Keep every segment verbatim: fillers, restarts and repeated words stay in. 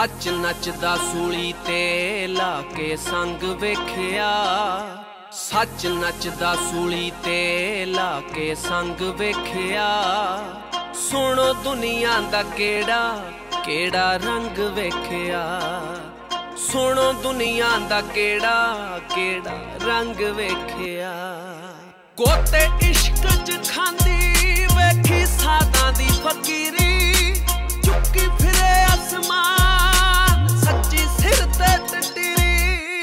सच नचदा सूली ते लाके संग वेखिया सच नचदा सूली ते लाके संग वेखिया सुनो दुनिया दा केड़ा केड़ा रंग वेखिया सुनो दुनिया दा केड़ा केड़ा रंग वेखिया गोते इश्क च खांदी वेखी सादा दी फकीरी चुक्की फिरे आसमान सच्ची सिर ते टटीरी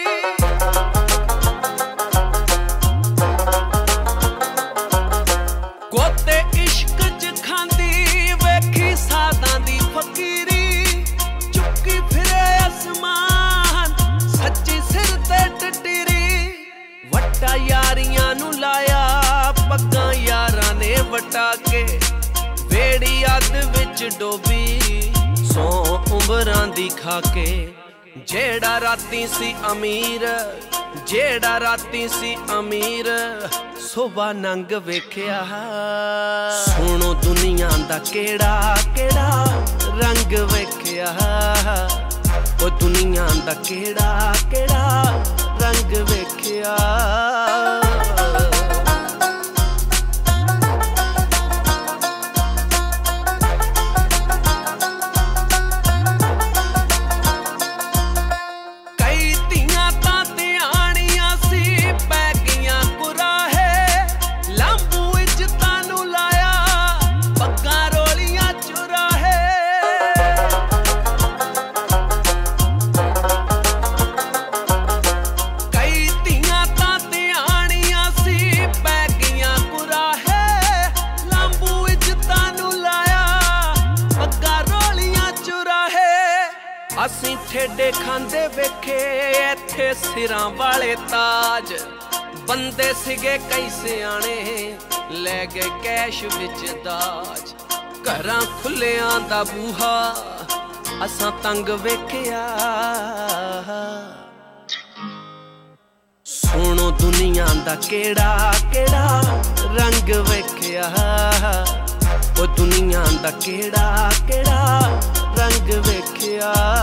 गोते इश्क च खांदी वेखी सादा दी फकीरी चुक्की फिरे आसमान सच्ची सिर ते टटीरी वट्टा यारियां नू लाया पग्गां यारां ने वटा के वेड़ी अद विच डोबी सौ उमरां दी खाके जेड़ा राती सी अमीर जेड़ा राती सी अमीर सुबह नंग वेखिया सुनो दुनिया दा केड़ा केड़ा रंग वेखिया ओ दुनिया दा केड़ा केड़ा रंग वेखिया ਅਸੀਂ ਠੇਡੇ ਖਾਂਦੇ ਵੇਖੇ ਇੱਥੇ ਸਿਰਾਂ ਵਾਲੇ ਤਾਜ ਬੰਦੇ ਸੀਗੇ ਕਈ ਸਿਆਣੇ ਲੈ ਗਏ ਕੈਸ਼ ਵਿੱਚ ਦਾਜ ਘਰਾਂ ਖੁੱਲਿਆਂ ਦਾ ਬੂਹਾ ਅਸਾਂ ਤੰਗ ਵੇਖਿਆ ਸੁਣੋ ਦੁਨੀਆ ਦਾ ਕਿਹੜਾ ਕਿਹੜਾ ਰੰਗ ਵੇਖਿਆ ਉਹ ਦੁਨੀਆ ਦਾ ਕਿਹੜਾ ਕਿਹੜਾ रंग वेखिया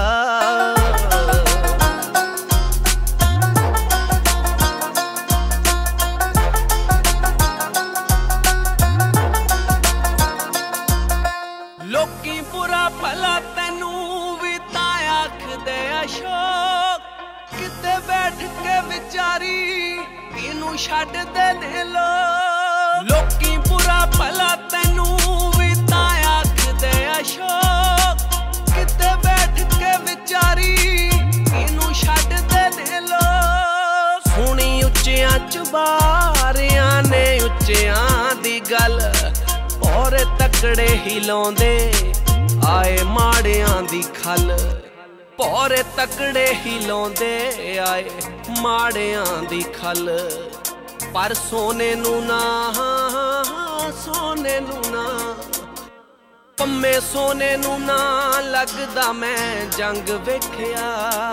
लोकी बुरा भला तैनू भी तां आखदे अशोक किते बैठ के विचारी इनू छड्ड दे ने लोग लोकी बुरा भला तैनू भी तां आखदे अशोक किते बैठ के विचारी इनू छड्ड दे ने लोग सुनी उच्चियां चुबारियां ने उच्चियां दी गल और तकड़े ही लाउंदे आए माड़ियां दी खल भौरे तकड़े ही लाउंदे आए माड़ियां दी खल पर सोने नू ना सोने नू ना पम्मे सोने नू ना लगदा मैं जंग वेखिया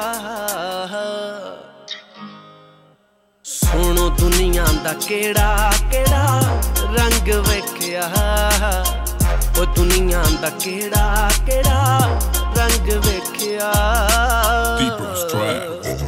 सुनो दुनिया दा केड़ा केड़ा रंग वेखिया ओ दुनिया दा केड़ा केड़ा रंग वेखिया Deeper's Trap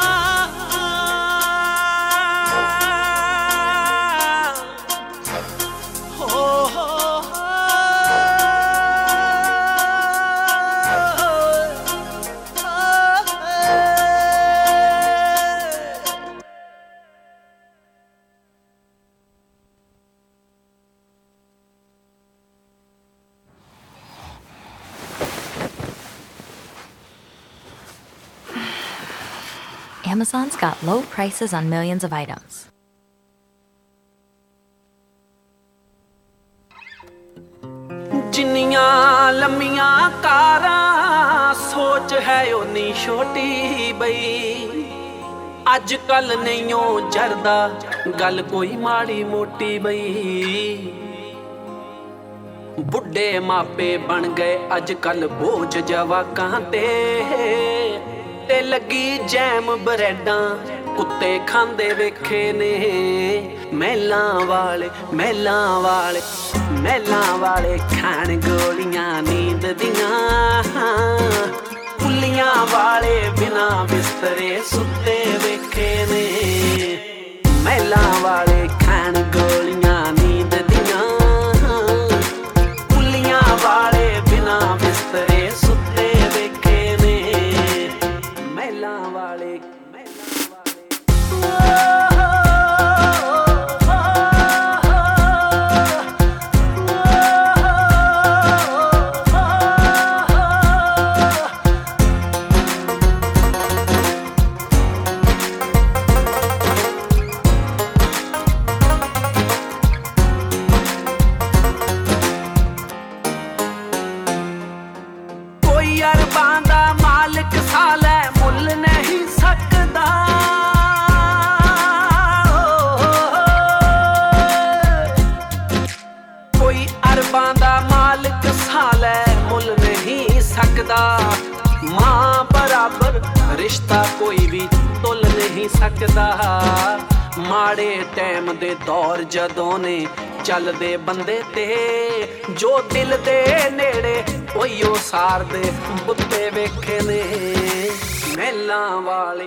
Amazon's got low prices on millions of items. जिन्नियां लम्मियां कारां सोच है ओनी छोटी बई अज कल नहीं ओ जरदा गल कोई माड़ी मोटी बई बुढ़े मापे बन गए अज कल बोझ जवाकां ते ते लगी जैम ब्रेडां कुत्ते खांदे वेखे ने महलां वाले महलां वाले महलां वाले खान गोलियां नींद दियां वाले बिना बिस्तरे सुते वेखे ने महलां वाले खाण गोलियां नींद दियां कुलियां वाले बिना बिस्तरे सुते वेखे ने महलां वाले अरबां दा मालिक सालै मुल नहीं सकदा कोई अरबां दा मालिक सालै मुल नहीं सकदा मां बराबर रिश्ता कोई भी तुल नहीं सकदा माड़े टैम दे दौर जदों ने चलदे बंदे ते जो दिल दे नेड़े ओयो सार दे बुत्ते वेखे ने महलां वाले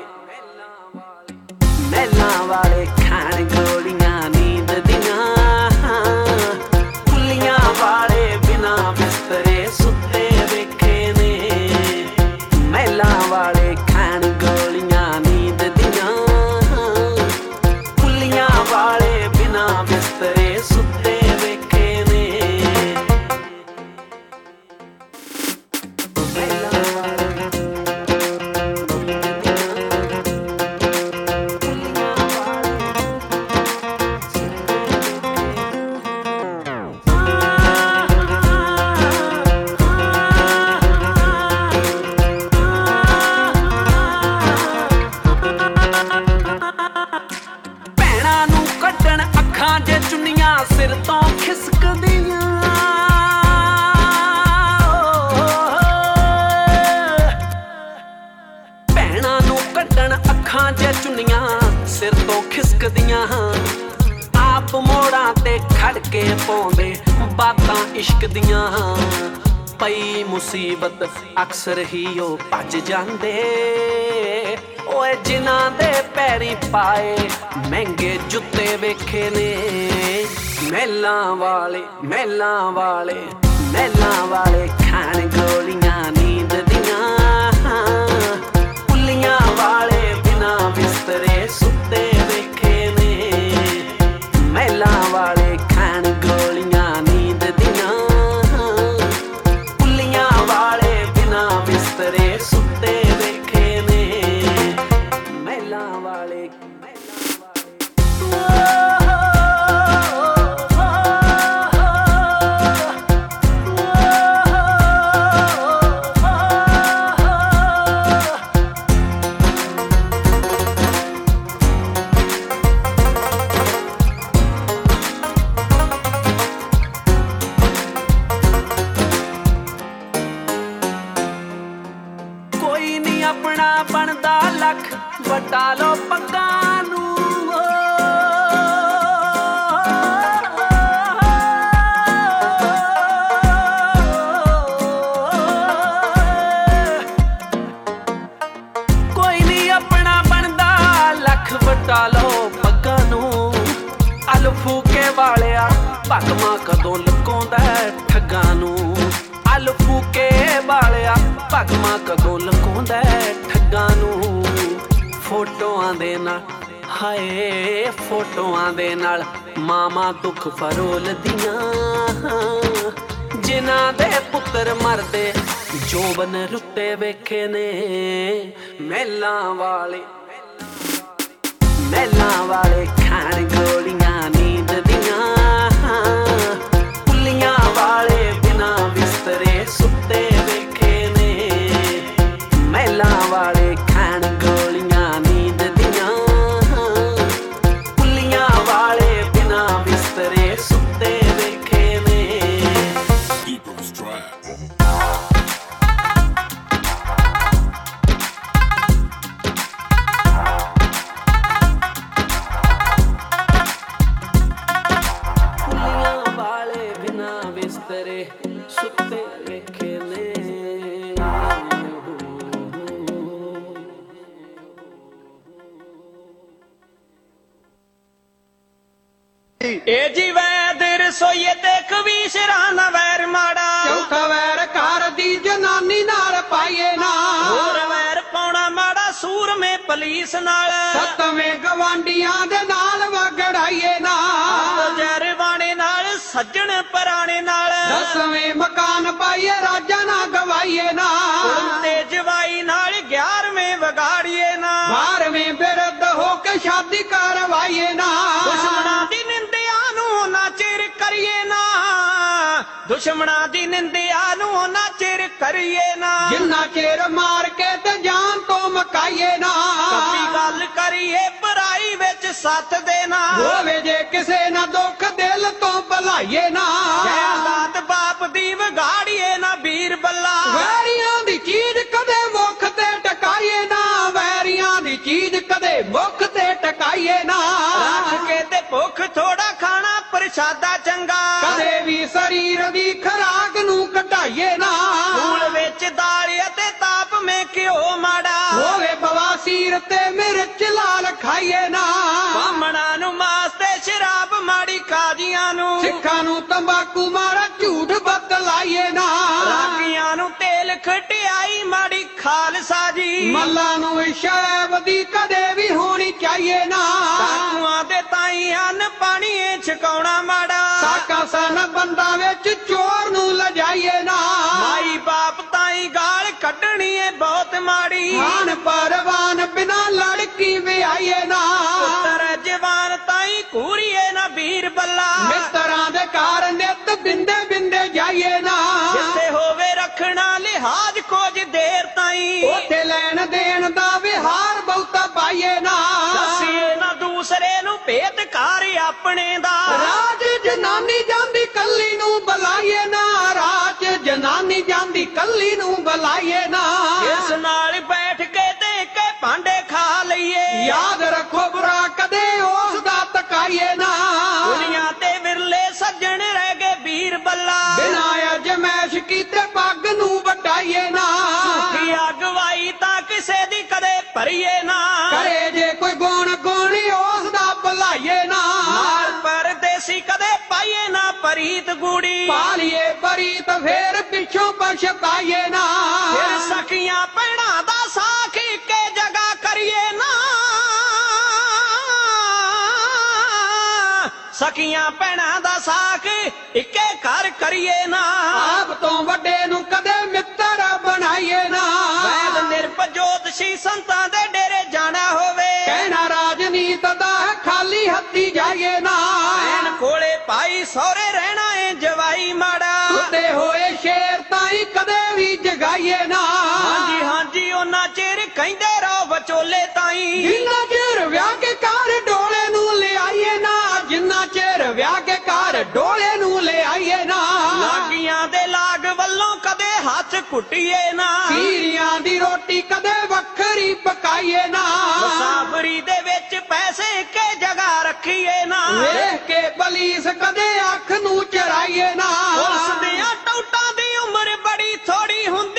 महलां वाले खाण गोलियां नींद दियां कुलियां वाले बिना बिस्तरे सुते वेखे ने महलां वाले खाण गोलियां नींद दियां कुलियां वाले बिना बिस्तरे सुते वेखे ने सिर तो खिसकदियां भैणां नूं कड्डण अखां च चुन्नियां सिर तो खिसकदियां आप मोड़ां ते खड़ के पाउंदे बातां इश्क दियां पई मुसीबत अक्सर ही ओ भज जांदे ओए जिन्हां दे पैरी पाए महंगे जुत्ते वेखे ने महलां वाले महलां वाले महलां वाले खाण गोलियां नींद दियां कुलियां वाले बिना बिस्तरे सुते वेखे ने महलां वाले खाण गोलियां नींद दियां कुलियां वाले बिना बिस्तरे सुते वेखे ने महलां वाले अपना बनदा लख वटा लो पक्कां नूं कोई नहीं अपना बनदा लख वटा लो पक्कां नूं अल फूके वालिया भगवां कदों लुकाउंदा ठग्गां नूं अल फूके वालिया भगवां कदों लुकाउंदा ठग्गां नूं फोटोआं दे नाल हाए फोटोआं दे नाल मामा दुख फरोलदियां जिन्हां दे पुत्तर मरदे जोबन रुत्ते वेखे ने महलां वाले महलां वाले खाण गोलियां नींद दियां कुलियां वाले बिना बिस्तरे सुते वेखे ने महलां वाले खाण गोलियां नींद दियां कुलियां वाले बिना बिस्तरे सुते वेखे ने बिस्तरे सुते वेखे ने ਇਹ ਜੀ ਵੈਦ ਰਸੋਈਏ ਤੇ ਕਵੀਸ਼ਰਾਂ ਦਾ ਵੈਰ ਮਾੜਾ ਚੌਥਾ ਵੈਰ ਘਰ ਦੀ ਜਨਾਨੀ ਨਾਲ ਪਾਈਏ ਨਾ ਹੋਰ ਵੈਰ ਪਾਉਣਾ ਮਾੜਾ ਸੂਰਮੇ ਪੁਲਿਸ ਨਾਲ ਸੱਤਵੇਂ ਗਵਾਂਡੀਆਂ ਦੇ ਨਾਲ ਵਗੜਾਈਏ ਨਾ ਜਰਵਾਣੇ ਨਾਲ ਸੱਜਣ ਪਰਾਣੇ ਨਾਲ ਦਸਵੇਂ ਮਕਾਨ ਪਾਈਏ ਰਾਜਾ ਨਾ ਗਵਾਈਏ ਨਾ ਤੇ ਜਵਾਈ ਨਾਲ ਗਿਆਰਵੇਂ ਵਿਗਾੜੀਏ ਨਾ ਬਾਰਵੇਂ ਬਿਰਧ ਹੋ ਕੇ ਸ਼ਾਦੀ ਕਰਵਾਈਏ ਨਾ ਦੁਸ਼ਮਣਾਂ ਦੀ ਨਿੰਦਿਆ ਨੂੰ ਨਾ ਚਿਰ ਕਰੀਏ ਨਾ ਦੁਸ਼ਮਣਾਂ ਦੀ ਨਿੰਦਿਆ ਨੂੰ ਨਾ ਚਿਰ ਕਰੀਏ ਨਾ ਜਿੰਨਾ ਚਿਰ ਮਾਰ ਕੇ ਤੇ ਜਾਨ ਤੋਂ ਮਕਾਈਏ ਨਾ ਕੱਪੀ ਗੱਲ ਕਰੀਏ ਪਰਾਈ ਵਿੱਚ ਸੱਥ ਦੇਣਾ ਹੋਵੇ ਜੇ ਕਿਸੇ ਨਾ ਦੁੱਖ ਦਿਲ ਤੋਂ ਭਲਾਈਏ ਨਾ ਜਾਇਦਾਦ ਬਾਪ ਦੀ ਵਿਗਾੜੀਏ ਨਾ ਵੀਰ ਬੱਲਾ ਵੈਰੀਆਂ ਦੀ ਚੀਜ਼ ਕਦੇ ਮੁੱਖ ਤੇ ਟਕਾਈਏ ਨਾ ਵੈਰੀਆਂ ਦੀ ਚੀਜ਼ ਕਦੇ ਮੁੱਖ ਤੇ ਟਕਾਈਏ ਨਾ ਰੱਖ ਕੇ ਤੇ ਭੁੱਖ ਥੋੜਾ ਖਾਣਾ ਪ੍ਰਸ਼ਾਦਾ ਚੰਗਾ ਕਦੇ ਵੀ ਸਰੀਰ ਦੀ ਖਰਾਕ ਨੂੰ ਘਟਾਈਏ ਨਾ ਫੂਲ ਵਿੱਚ ਦਾਲ ਅਤੇ ਤਾਪ ਮੇ ਘਿਓ ਮਾੜਾ ਹੋਵੇ ਬਵਾਸੀਰ ਤੇ ਮਿਰਚ ਲਾਲ ਖਾਈਏ ਨਾ ਬਾਹਮਣਾਂ ਨੂੰ ਮਾਸ ਤੇ ਸ਼ਰਾਬ ਮਾੜੀ ਕਾਜ਼ੀਆਂ ਨੂੰ ਸਿੱਖਾਂ ਨੂੰ ਤੰਬਾਕੂ ਮਾਰਾ ਝੂਠ ਬਤਲਾਈਏ ਨਾ ਰਾਗੀਆਂ ਨੂੰ ਤੇਲ ਖਟਿਆਈ ਮਾੜੀ ਖਾਲਸਾ ਜੀ ਮੱਲਾਂ ਨੂੰ ਸ਼ੈਬ ਦੀ ਕਦੇ ਵੀ ਹੋਣੀ ਚਾਹੀਏ ਨਾ ਸਾਕੂਆਂ ਦੇ ਤਾਈ ਅੰਨ ਪਾਣੀ ਛਕਾਉਣਾ ਮਾੜਾ ਸਾਕਾ ਸਨ ਬੰਦਾ ਵਿੱਚ ਚੋਰ ਨੂੰ ਲਜਾਈਏ ਨਾ ਮਾਈ ਬਾਪ ਤਾਈ ਗਾਲ ਕੱਢਣੀ ਏ ਬਹੁਤ ਮਾੜੀ ਖਾਨ ਪਰਵਾਨ ਬਿਨਾ ਲੜਕੀ ਵਿਆਹੀਏ ਨਾ ਪੁੱਤਰ ਜਵਾਨ ਤਾਈ ਕੂਰੀਏ ਨਾ ਵੀਰ ਬੱਲਾ ਮਿੱਤਰਾਂ ਦੇ ਘਰ ਨਿਤ ਬਿੰਦੇ ਬਿੰਦੇ ਜਾਈਏ ਨਾ ਜਿੱਥੇ ਹੋਵੇ ਰੱਖਣਾ ਲਿਹਾਜ਼ ਕੁਝ ਦੇਰ ਤਾਈ ਉੱਥੇ ਲੈਣ ਦੇਣ ਦਾ ਵਿਹਾਰ ਬਹੁਤਾ ਪਾਈਏ ਨਾ ਦੱਸੀਏ ਨਾ ਦੂਸਰੇ ਨੂੰ ਭੇਦ ਕਰ ਆਪਣੇ ਦਾ ਰਾਜ ਜਨਾਨੀ ਜਾਂਦੀ ਕੱਲੀ ਨੂੰ ਬੁਲਾਈਏ ਨਾ ਰਾਜ ਜਨਾਨੀ ਜਾਂਦੀ ਕੱਲੀ ਨੂੰ ਬੁਲਾਈਏ ਨਾ ਇਸ ਨਾਲ ਬੈਠ ਕੇ ਤੇ ਕੇ ਭਾਂਡੇ ਖਾ ਲਈਏ ਯਾਦ ਰੱਖੋ ਬੁਰਾ ਕਦੇ ਉਸ ਦਾ ਤਕਾਈਏ ਨਾ ਦੁਨੀਆ ਤੇ ਵਿਰਲੇ ਸੱਜਣ ਰਹਿ ਗਏ ਵੀਰ ਬੱਲਾ ਬਿਨਾਂ ਅਜਮੈਸ਼ ਕੀਤੇ ਪੱਗ ਨੂੰ ਵਟਾਈਏ ਨਾ ਕੀ ਅਗਵਾਈ ਤਾਂ ਕਿਸੇ ਦੀ ਕਦੇ ਭਰੀਏ ਨਾ ਕਰੇ ਜੇ ਕੋਈ ਗੁਣ ਗੁਣੀ ਉਸ ਦਾ ਭੁਲਾਈਏ ਨਾ ਨਾਲ ਪਰਦੇਸੀ ਕਦੇ ਪਾਈਏ ਨਾ ਪਰੀਤ ਗੂੜੀ ਪਾਲੀਏ ਪਰੀਤ ਫੇਰ ਪਿੱਛੋਂ ਪਛਤਾਈਏ ਨਾ ਫਿਰ ਸਖੀਆਂ ਭੈਣਾਂ ਦਾ ਸਾਖ ਇੱਕੇ ਜਗ੍ਹਾ ਕਰੀਏ ਨਾ ਸਖੀਆਂ ਭੈਣਾਂ ਦਾ ਸਾਖ ਇੱਕੇ ਘਰ ਕਰੀਏ ਨਾ ਆਪ ਤੋਂ ਵੱਡੇ ਨੂੰ ਕਦੇ ਮਿੱਤਰ ਬਣਾਈਏ ਨਾ ਵੈਦ ਨਿਰਭਜੋਤਸ਼ੀ ਸੰਤਾਂ ਦੇ ਡੇਰੇ ਜਾਣਾ ਹੋਵੇ ਕਹਿਣਾ ਰਾਜਨੀਤ ਦਾ ਖਾਲੀ ਹੱਥੀ ਜਾਈਏ ਨਾ ਐਨ ਕੋਲੇ ਭਾਈ ਸਹੁਰੇ ਰਹਿਣਾ ਏ ਜਵਾਈ ਮਾੜਾ ਸੁੱਤੇ ਹੋਏ ਸ਼ੇਰ ਤਾਈ ਕਦੇ ਵੀ ਜਗਾਈਏ ਨਾ ਹਾਂਜੀ ਹਾਂਜੀ ਉਹਨਾਂ ਚਿਰ ਕਹਿੰਦੇ ਰਹੋ ਵਿਚੋਲੇ ਤਾਈ ਜਿੰਨਾ ਚਿਰ ਵਿਆਹ ਕੇ ਘਰ ਡੋਲੇ ਨੂੰ ਲਿਆਈਏ ਨਾ ਜਿੰਨਾ ਚਿਰ ਵਿਆਹ ਕੇ ਘਰ ਡੋਲੇ ਨੂੰ ਲਿਆਈਏ ਨਾ ਲਾਗੀਆਂ ਦੇ ਲਾਗ ਵੱਲੋਂ ਕਦੇ ਹੱਥ ਘੁੱਟੀਏ ਨਾ ਸੀਰੀਆਂ ਦੀ ਰੋਟੀ ਕਦੇ ਵੱਖਰੀ ਪਕਾਈਏ ਨਾ ਮੁਸਾਫਰੀ ਦੇ ਵਿੱਚ ਪੈਸੇ ਕੇ ਜਗ੍ਹਾ ਰੱਖੀਏ ਨਾ ਵੇਖ ਕੇ ਪੁਲਿਸ ਕਦੇ ਅੱਖ ਨੂੰ ਚਰਾਈਏ ਨਾ ਪੁਲਿਸ ਦੀਆਂ ਟੌਟਾਂ ਦੀ ਉਮਰ ਬੜੀ ਥੋੜੀ ਹੁੰਦੀ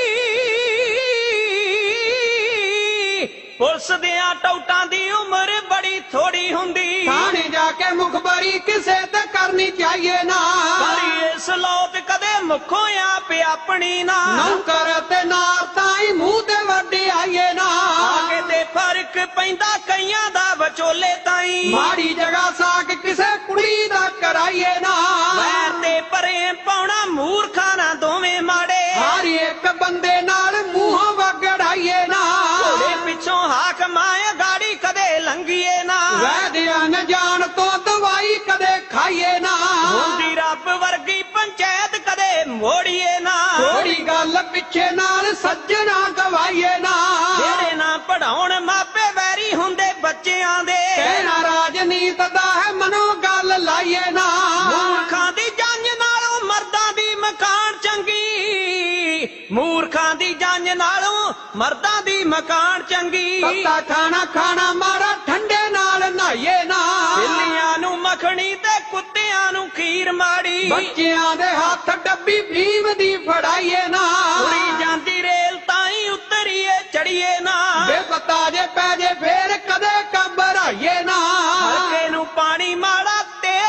ਪੁਲਿਸ ਦੀਆਂ ਟੌਟਾਂ ਦੀ ਉਮਰ ਬੜੀ ਥੋੜੀ ਹੁੰਦੀ ਥਾਣੇ ਜਾ ਕੇ ਮੁਖਬਰੀ ਕਿਸੇ ਤੇ ਕਰਨੀ ਚਾਹੀਏ ਨਾ ਕਰੀ ਇਸ ਲੋਤ ਕਦੇ ਮੁੱਖੋਂ ਆਪ ਆਪਣੀ ਨਾ ਨੌਕਰ ਤੇ ਨਾਰ ਤਾਈ ਮੂੰਹ ਤੇ ਵੱਡੇ ਆਈਏ ਨਾ ਆਗੇ ਤੇ ਫਰਕ ਪੈਂਦਾ ਕਈਆਂ ਦਾ ਵਿਚੋਲੇ ਤਾਈ ਮਾੜੀ ਜਗ੍ਹਾ ਸਾਕ ਕਿਸੇ ਕੁੜੀ ਦਾ ਕਰਾਈਏ ਨਾ ਵੈਰ ਤੇ ਪਰੇ ਪਾਉਣਾ ਮੂਰਖਾਂ ਨਾ ਦੋਵੇਂ ਮਾੜੇ ਹਰ ਇੱਕ ਬੰਦੇ ਨਾਲ ਮੂੰਹੋਂ ਵਗੜਾਈਏ ਨਾ ਘੋੜੇ ਪਿੱਛੋਂ ਹਾਕ ਮਾਏ ਗਾੜੀ ਕਦੇ ਲੰਘੀਏ ਨਾ ਵੈਦਿਆ ਨ ਜਾਣ ਤੋਂ ਦਵਾਈ ਕਦੇ ਖਾਈਏ ਨਾ ਹੁੰਦੀ ਰੱਬ ਵਰਗੀ ਪੰਚਾਇਤ ਕਦੇ ਮੋੜੀਏ ਨਾ ਥੋੜੀ ਗੱਲ ਪਿੱਛੇ ਨਾਲ ਸੱਜਣਾ ਗਵਾਈਏ ਨਾ ਜਿਹੜੇ ਨਾ ਪੜਾਉਣ ਮਾਪੇ ਵੈਰੀ ਹੁੰਦੇ ਬੱਚਿਆਂ ਦੇ ਕਹਿਣਾ ਰਾਜਨੀਤ ਦਾ ਹੈ ਮਨੋ ਗੱਲ ਲਾਈਏ ਨਾ ਮੂਰਖਾਂ ਦੀ ਜੰਜ ਨਾਲੋਂ ਮਰਦਾਂ ਦੀ ਮਕਾਨ ਚੰਗੀ ਮੂਰਖਾਂ ਦੀ ਜੰਜ ਨਾਲੋਂ ਮਰਦਾਂ ਦੀ ਮਕਾਨ ਚੰਗੀ ਤੱਤਾ ਖਾਣਾ ਖਾਣਾ ਮਾਰਾ ਠੰਡੇ ਨਾਲ ਨਹਾਈਏ ਨਾ ਬਿੱਲੀਆਂ ਨੂੰ ਮੱਖਣੀ ਤੇ ਕੁੱਤਿਆਂ ਨੂੰ ਖੀਰ ਮਾੜੀ ਬੱਚਿਆਂ ਦੇ ਹੱਥ ਡੱਬੀ ਭੀਮ ਦੀ ਫੜਾਈਏ ਨਾ ਉੜੀ ਜਾਂਦੀ ਰੇਲ ਤਾਈ ਉਤਰੀਏ ਚੜੀਏ ਨਾ ਬੇਪਤਾ ਜੇ ਪੈ ਜੇ ਫੇਰ ਕਦੇ ਘਬਰਾਈਏ ਨਾ ਹਲਕੇ ਨੂੰ ਪਾਣੀ ਮਾੜਾ ਤੇ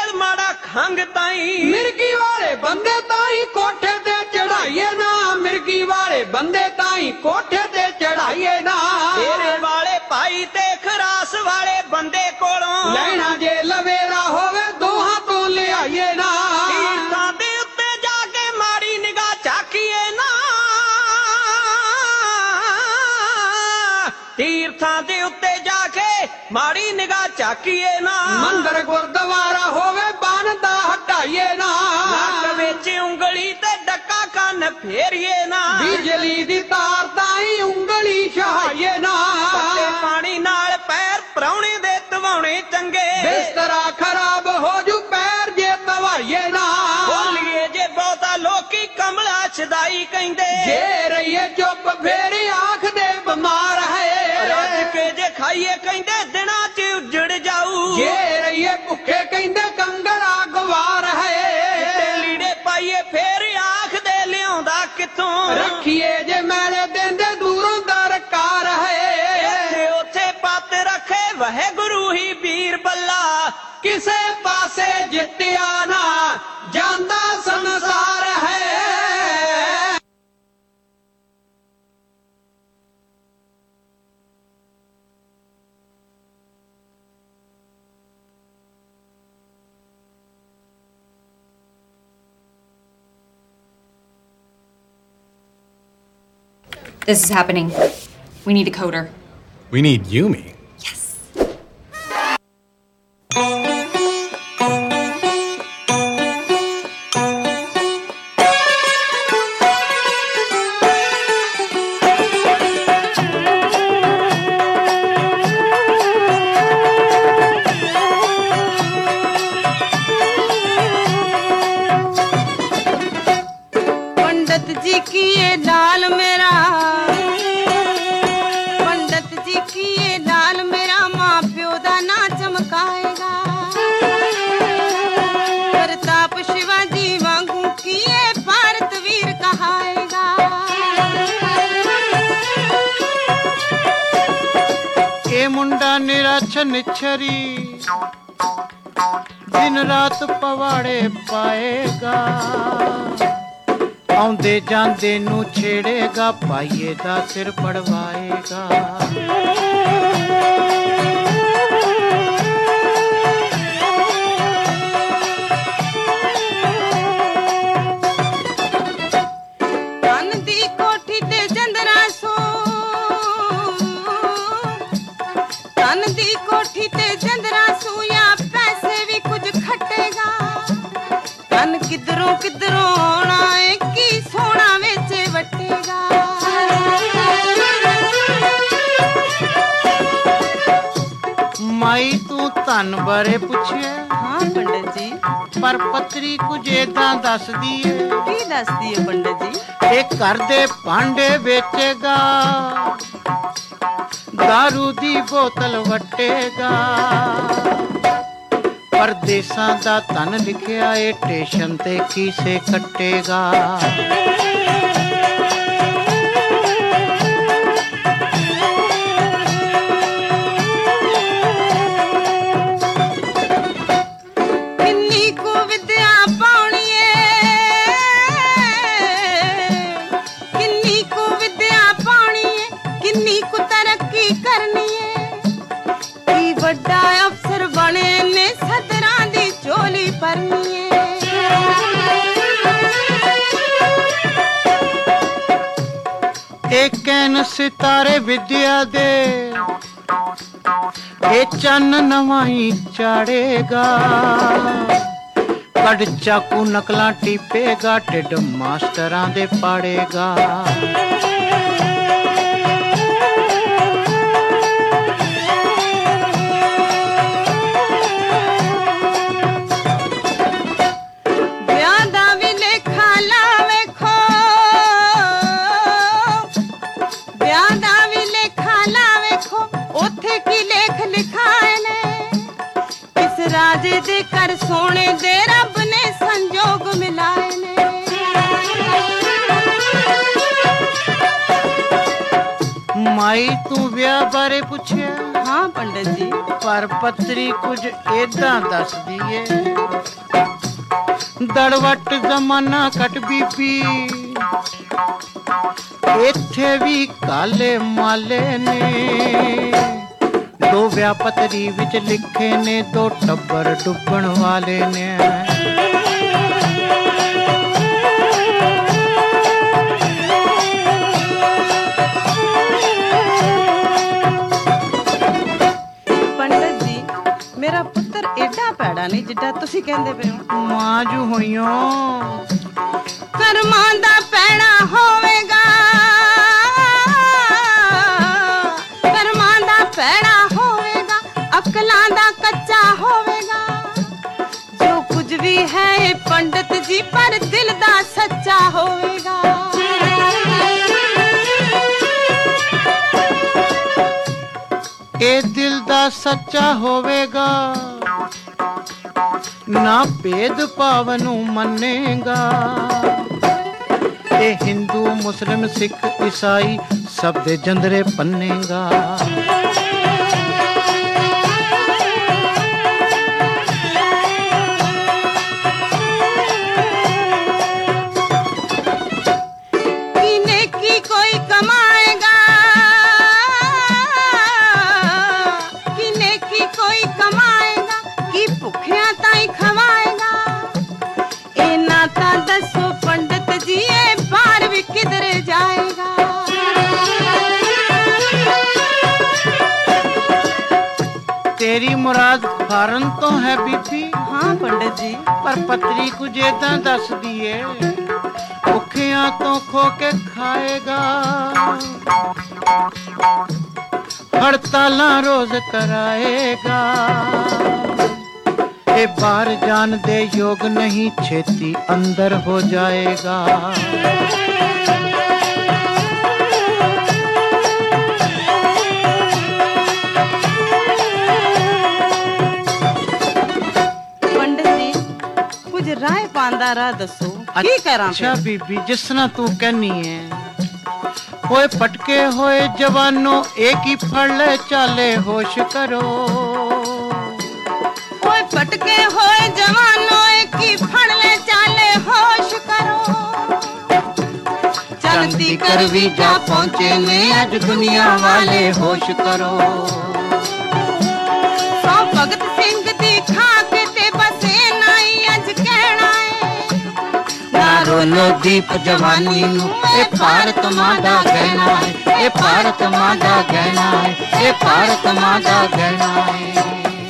ਹੰਗ ਤਾਈ ਮਿਰਗੀ ਵਾਲੇ ਬੰਦੇ ਤਾਈ ਕੋਠੇ ਤੇ ਚੜਾਈਏ ਨਾ ਮਿਰਗੀ ਵਾਲੇ ਬੰਦੇ ਤਾਈ ਕੋਠੇ ਤੇ ਚੜਾਈਏ ਨਾ ਤੇਰੇ ਵਾਲੇ ਭਾਈ ਤੇ ਖਰਾਸ ਵਾਲੇ ਬੰਦੇ ਕੋਲੋਂ ਲੈਣਾ ਜੇ ਲਵੇਰਾ ਹੋਵੇ ਦੋਹਾਂ ਤੋਂ ਲਿਆਈਏ ਨਾ ਤੀਰਥਾਂ ਦੇ ਉੱਤੇ ਜਾ ਕੇ ਮਾੜੀ ਨਿਗਾਹ ਝਾਕੀਏ ਨਾ ਤੀਰਥਾਂ ਦੇ ਉੱਤੇ ਜਾ ਕੇ ਮਾੜੀ ਨਿਗਾਹ ਝਾਕੀਏ ਨਾ ਮੰਦਰ ਗੁਰਦੁਆਰਾ ਹੋਵੇ ਬੰਨ ਦਾ ਹਟਾਈਏ ਨਾ ਨੱਕ ਵਿੱਚ ਉਂਗਲੀ ਤੇ ਡੱਕਾ ਕੰਨ ਫੇਰੀਏ ਨਾ ਬਿਜਲੀ ਦੀ ਤਾਰ ਤਾਈ ਉਂਗਲੀ ਛਹਾਈਏ ਨਾ ਤੇ ਪਾਣੀ ਨਾਲ ਪੈਰ ਪ੍ਰਾਹੁਣੇ ਦੇ ਧਵਾਉਣੇ ਚੰਗੇ ਬਿਸਤਰਾ ਖਰਾਬ ਹੋ ਜੂ ਪੈਰ ਜੇ ਧਵਾਈਏ ਨਾ ਬੋਲੀਏ ਜੇ ਬਹੁਤਾ ਲੋਕੀ ਕਮਲਾ ਛਦਾਈ ਕਹਿੰਦੇ ਜੇ ਰਹੀਏ ਚੁੱਪ ਫੇਰ ਆਖਦੇ ਬਿਮਾਰ ਹੈ ਰੱਜ ਕੇ ਜੇ ਖਾਈਏ ਕਹਿੰਦੇ ਦਿਨਾਂ 'ਚ ਉੱਜੜ ਜਾਊ ਜੇ ਰਹੀਏ ਭੁੱਖੇ ਕਹਿੰਦੇ ਕੰਗਰਾ ਗਵਾਰ ਹੈ ਤੇ ਲੀੜੇ ਪਾਈਏ ਫੇਰ ਆਖਦੇ ਲਿਆਉਂਦਾ ਕਿੱਥੋਂ ਰੱਖੀਏ ਜੇ ਮੈਲੇ ਦਿੰਦੇ ਦੂਰੋਂ ਦਰਕਾਰ ਹੈ ਇੱਥੇ ਉੱਥੇ ਪੱਤ ਰੱਖੇ ਵਾਹਿਗੁਰੂ ਹੀ ਵੀਰ ਬੱਲਾ ਕਿਸੇ ਪਾਸੇ ਜਿੱਤਿਆ ਨਾ ਜਾਂਦਾ ਸੰਸਾਰ ਹੈ This is happening. We need a coder. We need Yumi. Yes. पंडित जी की ये लाल मेरा पंडित जी की ये लाल मेरा माँ प्यो दा ना चमकाएगा प्रताप शिवाजी वांगू की ये भारत वीर कहाएगा ਇਹ ਮੁੰਡਾ ਨਿਰਾਛਨ ਛਰੀ ਦਿਨ ਰਾਤ ਪਵਾੜੇ ਪਾਏਗਾ ਆਉਂਦੇ ਜਾਂਦੇ ਨੂੰ ਛੇੜੇਗਾ ਪਾਈਏ ਦਾ ਸਿਰ ਪੜਵਾਏਗਾ ਕੰਨ ਦੀ ਕੋਠੀ ਤੇ ਜੰਦਰਾ ਸੋ ਕੰਨ ਦੀ ਕੋਠੀ ਤੇ ਜੰਦਰਾ ਸੂਇਆ ਪੈਸੇ ਵੀ ਕੁਝ ਖੱਟੇਗਾ ਕੰਨ ਕਿਧਰੋਂ ਕਿਧਰੋਂ ਆਉਣਾ ਏ ਕੀ ਸੋਨਾ ਵਿੱਚ ਵਟੇਗਾ ਮਾਈ ਤੂੰ ਧਨ ਬਾਰੇ ਪੁੱਛਿਆ ਹਾਂ ਪੰਡਤ ਜੀ ਪਰ ਪਤਰੀ ਕੁਝ ਏਦਾਂ ਦੱਸਦੀ ਏ ਕੀ ਦੱਸਦੀ ਏ ਪੰਡਤ ਜੀ ਇਹ ਘਰ ਦੇ ਭਾਂਡੇ ਵੇਚੇਗਾ ਦਾਰੂ ਦੀ ਬੋਤਲ ਵਟੇਗਾ ਪਰਦੇਸਾਂ ਦਾ ਧਨ ਲਿਖਿਆ ਏ ਸਟੇਸ਼ਨ ਤੇ ਕੀਸੇ ਕੱਟੇਗਾ ਕਿੰਨੀ ਕੁ ਵਿਦਿਆ ਪਾਉਣੀ ਏ ਕਿੰਨੀ ਕੁ ਵਿਦਿਆ ਪਾਉਣੀ ਏ ਕਿੰਨੀ ਕੁ ਤਰੱਕੀ ਕਰਨੀ ਏ ਕੀ ਵੱਡਾ ਅਫਸਰ ਬਣੇ ਨੇ ਸਦਰਾਂ ਦੀ ਝੋਲੀ ਭਰਨੀ ਏ ਇਹ ਕਹਿਣ ਸਿਤਾਰੇ ਵਿਦਿਆ ਦੇ ਇਹ ਚੰਨ ਨਵਾਂ ਹੀ ਚਾੜੇਗਾ ਕੱਢ ਚਾਕੂ ਨਕਲਾਂ ਟੀਪੇਗਾ ਢਿੱਡ ਮਾਸਟਰਾਂ ਦੇ ਪਾੜੇਗਾ ਵਿਆਹ ਦਾ ਵੀ ਲੇਖਾ ਲਾ ਵੇਖੋ ਵਿਆਹ ਦਾ ਵੀ ਲੇਖਾ ਲਾ ਵੇਖੋ ਉੱਥੇ ਕੀ ਲੇਖ ਲਿਖਾਏ ਨੇ ਕਿਸ ਰਾਜੇ ਦੇ ਘਰ ਸੋਨੇ ਦੇ ਰੱਬ ਨੇ ਸੰਜੋਗ ਮਿਲਾਏ ਨੇ ਮਾਈ ਤੂੰ ਵਿਆਹ ਬਾਰੇ ਪੁੱਛਿਆ ਹਾਂ ਪੰਡਤ ਜੀ ਪਰ ਪਤਰੀ ਕੁਝ ਏਦਾਂ ਦੱਸਦੀ ਏ ਦੜਵਟ ਜ਼ਮਾਨਾ ਕੱਟ ਬੀਬੀ ਇੱਥੇ ਵੀ ਕਾਲੇ ਮਾਲੇ ਨੇ ਦੋ ਵਿਆਪਤਰੀ ਵਿੱਚ ਲਿਖੇ ਨੇ ਦੋ ਟੱਬਰ ਡੁੱਬਣ ਵਾਲੇ ਨੇ ਪੰਡਤ ਜੀ ਮੇਰਾ ਪੁੱਤਰ ਏਡਾ ਭੈੜਾ ਨਹੀਂ ਜਿੱਡਾ ਤੁਸੀਂ ਕਹਿੰਦੇ ਪਏ ਹੋ ਮਾਂ ਜੂ ਹੋਈਓ ਕਰਮਾਂ ਦਾ ਪੈਣਾ ਹੋਵੇਗਾ ਕਰਮਾਂ ਦਾ ਪੈਣਾ ਹੋਵੇਗਾ ਅਕਲਾਂ ਦਾ ਕੱਚਾ ਹੋਵੇਗਾ ਜੋ ਕੁਝ ਵੀ ਹੈ ਇਹ ਪੰਡਤ ਜੀ ਪਰ ਦਿਲ ਦਾ ਸੱਚਾ ਹੋਵੇਗਾ ਇਹ ਦਿਲ ਦਾ ਸੱਚਾ ਹੋਵੇਗਾ ਨਾ ਭੇਦ ਭਾਵ ਨੂੰ ਮੰਨੇਗਾ ਇਹ ਹਿੰਦੂ ਮੁਸਲਿਮ ਸਿੱਖ ਈਸਾਈ ਸਭ ਦੇ ਜੰਦਰੇ ਪੰਨੇਗਾ ਕੀ ਨੇਕੀ ਕੋਈ ਕਮਾਏਗਾ ਕੀ ਨੇਕੀ ਕੋਈ ਕਮਾਏਗਾ ਕੀ ਭੁੱਖਿਆਂ ਤਾਈਂ ਖਵਾਏਗਾ ਇਹਨਾਂ ਤਾਂ ਦੱਸੋ ਪੰਡਤ ਜੀ ਇਹ ਬਾਹਰ ਵੀ ਕਿਧਰੇ ਜਾਏਗਾ ਤੇਰੀ ਮੁਰਾਦ ਫਾਰਨ ਤੋਂ ਹੈ ਬੀਬੀ ਹਾਂ ਪੰਡਤ ਜੀ ਪਰ ਪਤਰੀ ਕੁਝ ਏਦਾਂ ਦੱਸਦੀ ਏ ਭੁੱਖਿਆਂ ਤੋਂ ਖੋ ਕੇ ਖਾਏਗਾ ਹੜਤਾਲਾਂ ਰੋਜ਼ ਕਰਾਏਗਾ ਇਹ ਬਾਹਰ ਜਾਣ ਦੇ ਯੋਗ ਨਹੀਂ ਛੇਤੀ ਅੰਦਰ ਹੋ ਜਾਏਗਾ ਪੰਡਤ ਜੀ ਕੁਝ ਰਾਏ ਪਾਂਦਾ ਰਾਹ ਦੱਸੋ ਕੀ ਕਰਾਂ ਅੱਛਾ ਬੀਬੀ ਜਿਸ ਤਰ੍ਹਾਂ ਤੂੰ ਕਹਿਨੀ ਏ ਹੋਏ ਪਟਕੇ ਹੋਏ ਜਵਾਨੋ ਇੱਕ ਹੀ ਫੜ ਲੈ ਚਾਲੇ ਹੋਸ਼ ਕਰੋ ਓਏ ਪਟਕੇ ਹੋਏ ਜਵਾਨੋ ਇੱਕ ਹੀ ਫੜ ਲੈ ਚਾਲੇ ਹੋਸ਼ ਕਰੋ ਚਲਦੀ ਕਰ ਵੀ ਜਾ ਪਹੁੰਚੇ ਨੇ ਅੱਜ ਦੁਨੀਆ ਵਾਲੇ ਹੋਸ਼ ਕਰੋ ਸੋ ਭਗਤ ਸਿੰਘ ਦੀ ਖਾ ਕੇ ਤੇ ਬਸੇ ਨਹੀਂ ਅੱਜ ਕਹਿਣਾ ਏ ਨਾ ਰੋਲੋ ਦੀਪ ਜਵਾਨੀ ਨੂੰ ਇਹ ਭਾਰਤ ਮਾਂ ਦਾ ਗਹਿਣਾ ਏ ਇਹ ਭਾਰਤ ਮਾਂ ਦਾ ਗਹਿਣਾ ਏ ਇਹ ਭਾਰਤ ਮਾਂ ਦਾ ਗਹਿਣਾ ਏ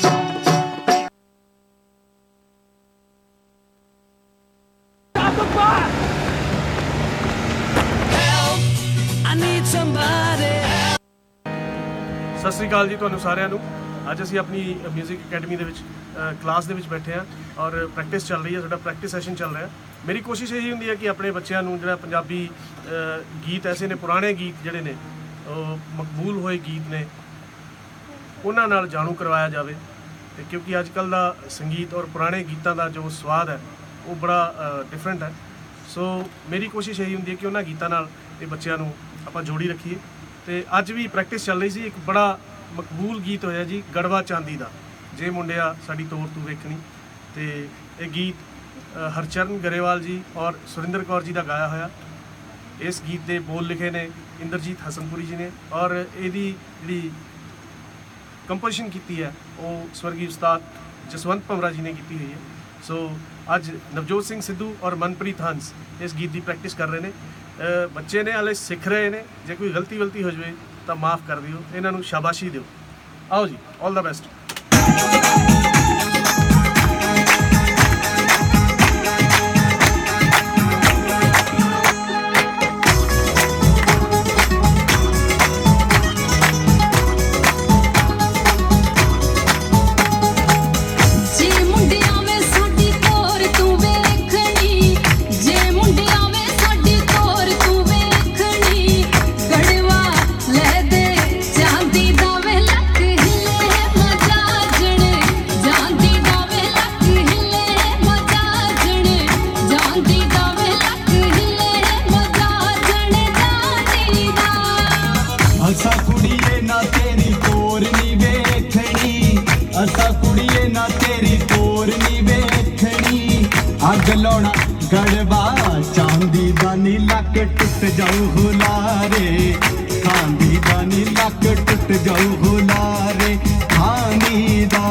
ਸਤਿ ਸ੍ਰੀ ਅਕਾਲ ਜੀ ਤੁਹਾਨੂੰ ਸਾਰਿਆਂ ਨੂੰ ਅੱਜ ਅਸੀਂ ਆਪਣੀ ਮਿਊਜ਼ਿਕ ਅਕੈਡਮੀ ਦੇ ਵਿੱਚ ਕਲਾਸ ਦੇ ਵਿੱਚ ਬੈਠੇ ਹਾਂ ਔਰ ਪ੍ਰੈਕਟਿਸ ਚੱਲ ਰਹੀ ਹੈ ਸਾਡਾ ਪ੍ਰੈਕਟਿਸ ਸੈਸ਼ਨ ਚੱਲ ਰਿਹਾ ਮੇਰੀ ਕੋਸ਼ਿਸ਼ ਇਹੀ ਹੁੰਦੀ ਹੈ ਕਿ ਆਪਣੇ ਬੱਚਿਆਂ ਨੂੰ ਜਿਹੜਾ ਪੰਜਾਬੀ ਗੀਤ ਐਸੇ ਨੇ ਪੁਰਾਣੇ ਗੀਤ ਜਿਹੜੇ ਨੇ ਉਹ ਮਕਬੂਲ ਹੋਏ ਗੀਤ ਨੇ ਉਹਨਾਂ ਨਾਲ ਜਾਣੂ ਕਰਵਾਇਆ ਜਾਵੇ ਤੇ ਕਿਉਂਕਿ ਅੱਜ ਕੱਲ੍ਹ ਦਾ ਸੰਗੀਤ ਔਰ ਪੁਰਾਣੇ ਗੀਤਾਂ ਦਾ ਜੋ ਸਵਾਦ ਹੈ ਉਹ ਬੜਾ ਡਿਫਰੈਂਟ ਹੈ ਸੋ ਮੇਰੀ ਕੋਸ਼ਿਸ਼ ਇਹੀ ਹੁੰਦੀ ਹੈ ਕਿ ਉਹਨਾਂ ਗੀਤਾਂ ਨਾਲ ਇਹ ਬੱਚਿਆਂ ਨੂੰ ਆਪਾਂ ਜੋੜੀ ਰੱਖੀਏ ਤੇ ਅੱਜ ਵੀ ਪ੍ਰੈਕਟਿਸ ਚੱਲ ਰਹੀ ਸੀ ਇੱਕ ਬੜਾ ਮਕਬੂਲ ਗੀਤ ਹੋਇਆ ਜੀ ਗੜਵਾ ਚਾਂਦੀ ਦਾ ਜੇ ਮੁੰਡਿਆ ਸਾਡੀ ਤੋਰ ਤੂੰ ਵੇਖਣੀ ਤੇ ਇਹ ਗੀਤ ਹਰਚਰਨ ਗਰੇਵਾਲ ਜੀ ਔਰ ਸੁਰਿੰਦਰ ਕੌਰ ਜੀ ਦਾ ਗਾਇਆ ਹੋਇਆ ਇਸ ਗੀਤ ਦੇ ਬੋਲ ਲਿਖੇ ਨੇ ਇੰਦਰਜੀਤ ਹਸਨਪੁਰੀ ਜੀ ਨੇ ਔਰ ਇਹਦੀ ਜਿਹੜੀ ਕੰਪੋਜੀਸ਼ਨ ਕੀਤੀ ਹੈ ਉਹ ਸਵਰਗੀ ਉਸਤਾਦ ਜਸਵੰਤ ਭੰਵਰਾ ਜੀ ਨੇ ਕੀਤੀ ਹੋਈ ਹੈ ਸੋ ਅੱਜ ਨਵਜੋਤ ਸਿੰਘ ਸਿੱਧੂ ਔਰ ਮਨਪ੍ਰੀਤ ਹੰਸ ਇਸ ਗੀਤ ਦੀ ਪ੍ਰੈਕਟਿਸ ਕਰ ਰਹੇ ਨੇ ਬੱਚੇ ਨੇ ਹਾਲੇ ਸਿੱਖ ਰਹੇ ਨੇ ਜੇ ਕੋਈ ਗਲਤੀ ਗਲਤੀ ਹੋ ਜਾਵੇ ਤਾਂ ਮਾਫ ਕਰ ਦਿਓ ਇਹਨਾਂ ਨੂੰ ਸ਼ਾਬਾਸ਼ੀ ਦਿਓ ਆਓ ਜੀ ਆਲ ਦਾ ਬੈਸਟ ਗੜਵਾ ਲੈ ਦੇ ਚਾਂਦੀ ਦਾ ਵੇ ਲੱਕ ਹਿੱਲੇ ਮਜ਼ਾ लाउणा गड़बा चांदी दानी लक टुट जाऊ हुलारे चांदी दानी लक टुट जाऊ हुलारे खानी दा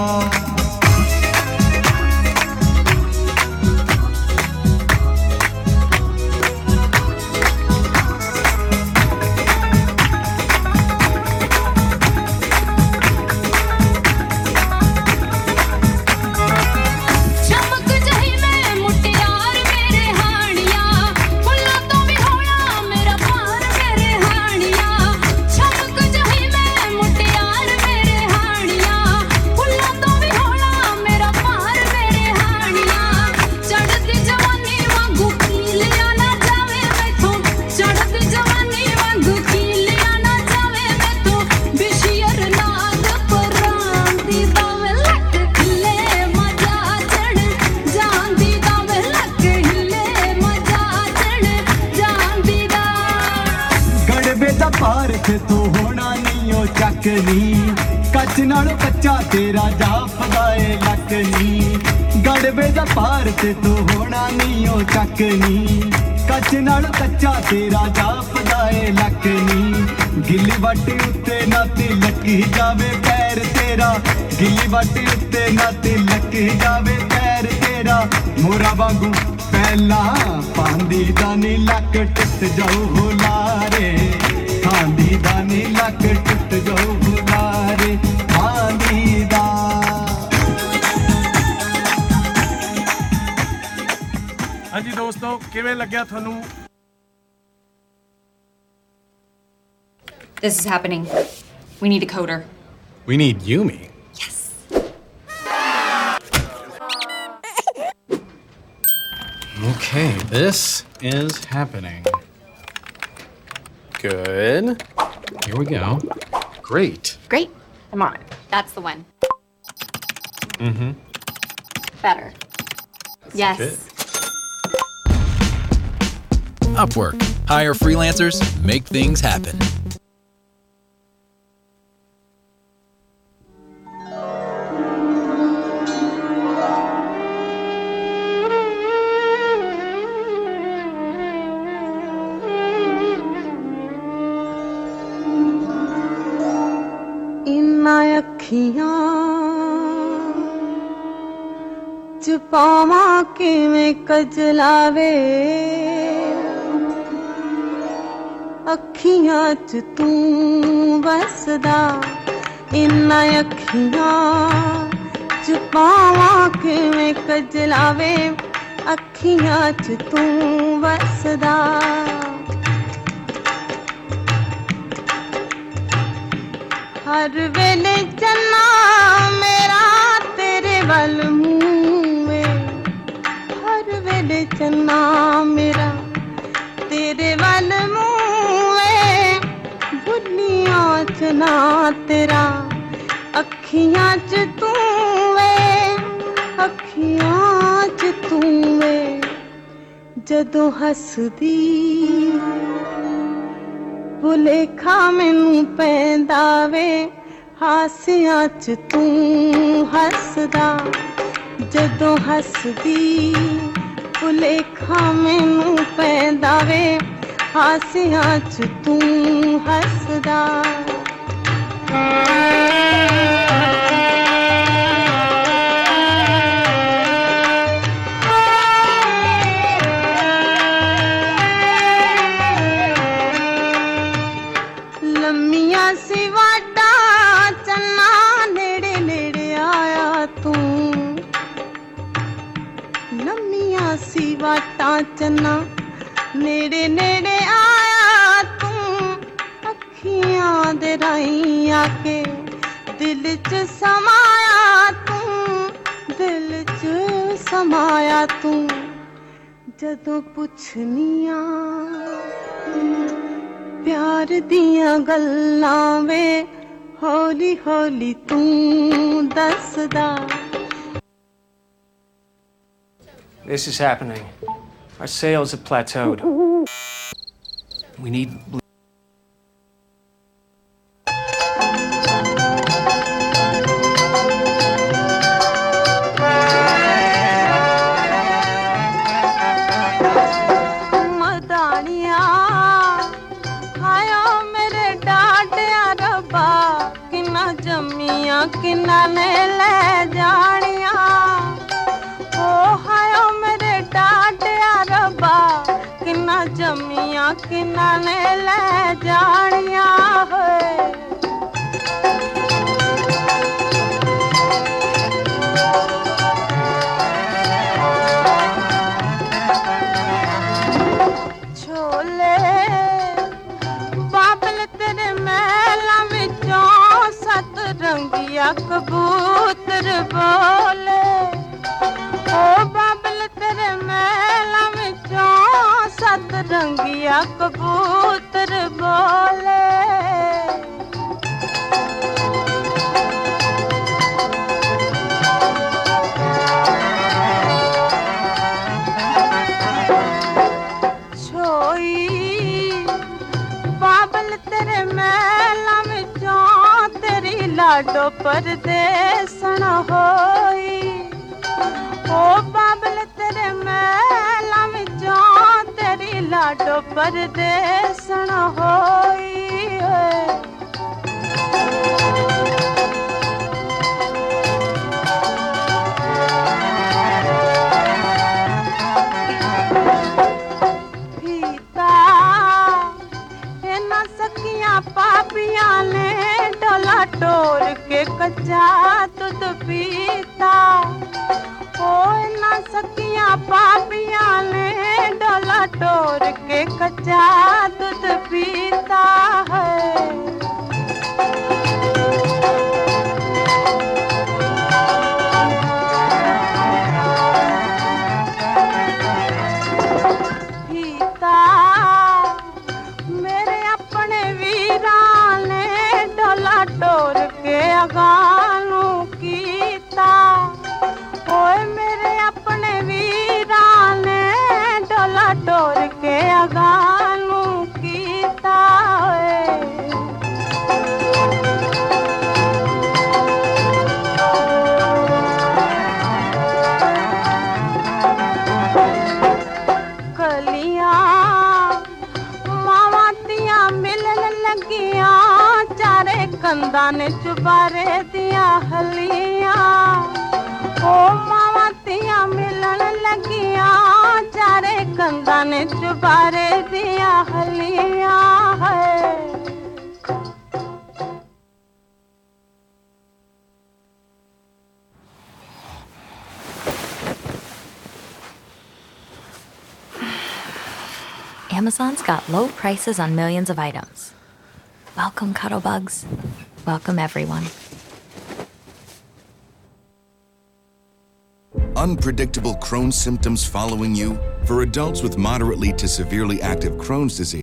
कच नालों कच्चा तेरा जापदाए लकनी गड़बे दा पार ते तू होना नहीं ओ चकनी कच नालों कच्चा तेरा जापदाए लकनी गिल्ली बाटी उत्ते ना तिलकी जावे पैर तेरा गिल्ली बाटी उत्ते ना तिलकी जावे पैर तेरा मोरा वांगू पहला पांदी दानी लक टुट जाऊ हुलारे खांदी दानी लक टुट जाऊ हुलारे खांदी दा हाँ जी दोस्तों किवें लग्या थानू This is happening. We need a coder. We need Yumi. Yes. Okay, this is happening. Good. Here we go. Great. Great. I'm on it. That's the one. Mm-hmm. Better. Yes. Good. Upwork. Hire freelancers, make things happen. छुपावा किवें कजलावे अखियां च तू वसदा इन्ना अखियां छुपावा किवें कजलावे अखियां च तू वसदा हर वेले चन्ना मेरा तेरे वल मुँह हर वेले चन्ना मेरा तेरे वल मुँह भुलियां च ना तेरा अखियां च तू वे अखियां च तू वे जदों हसदी भुलेखा मैनू पैंदा वे हासियां च तू हसदा जदों हसदी भुलेखा मैनू पैंदा वे हासियां च तू हसदा चन्ना नेड़े नेड़े आया तू अखियां दे राहीं आके दिल च समाया तू दिल च समाया तू जदों पुछनिया प्यार दियां गल्लां वे हौली हौली तू दसदा This is happening. Our sales have plateaued. We need... किन्ना ने ले जानिया होए छोले बाबल तेरे महला विचों सत रंगिया कबूतर बोले ओ बाबल तेरे महला विचों सत रंगिया कबूतर बोले तेरे महला विचों तेरी लाडो परदेसन होई ओ बाबल तेरे महला विचों तेरी लाडो परदेसन होई पापियां ने डोला टोर के कच्चा दूध पीता ओ ना सकियां पापियां ने डोला टोर के कच्चा दूध पीता है टोर के अगानू कीता ओए मेरे अपने वीरा ने डोला टोर के अगानू कीता कलियां मावातियां मिलन लगियां चारे कंदा ने चुबारे दिया हलियां ओ मावातियां मिलन लगियां चारे कंदा ने चुबारे दिया हलियां है Amazon's got low prices on millions of items. Welcome, Cuddlebugs. Welcome, everyone. Unpredictable Crohn's symptoms following you? For adults with moderately to severely active Crohn's disease.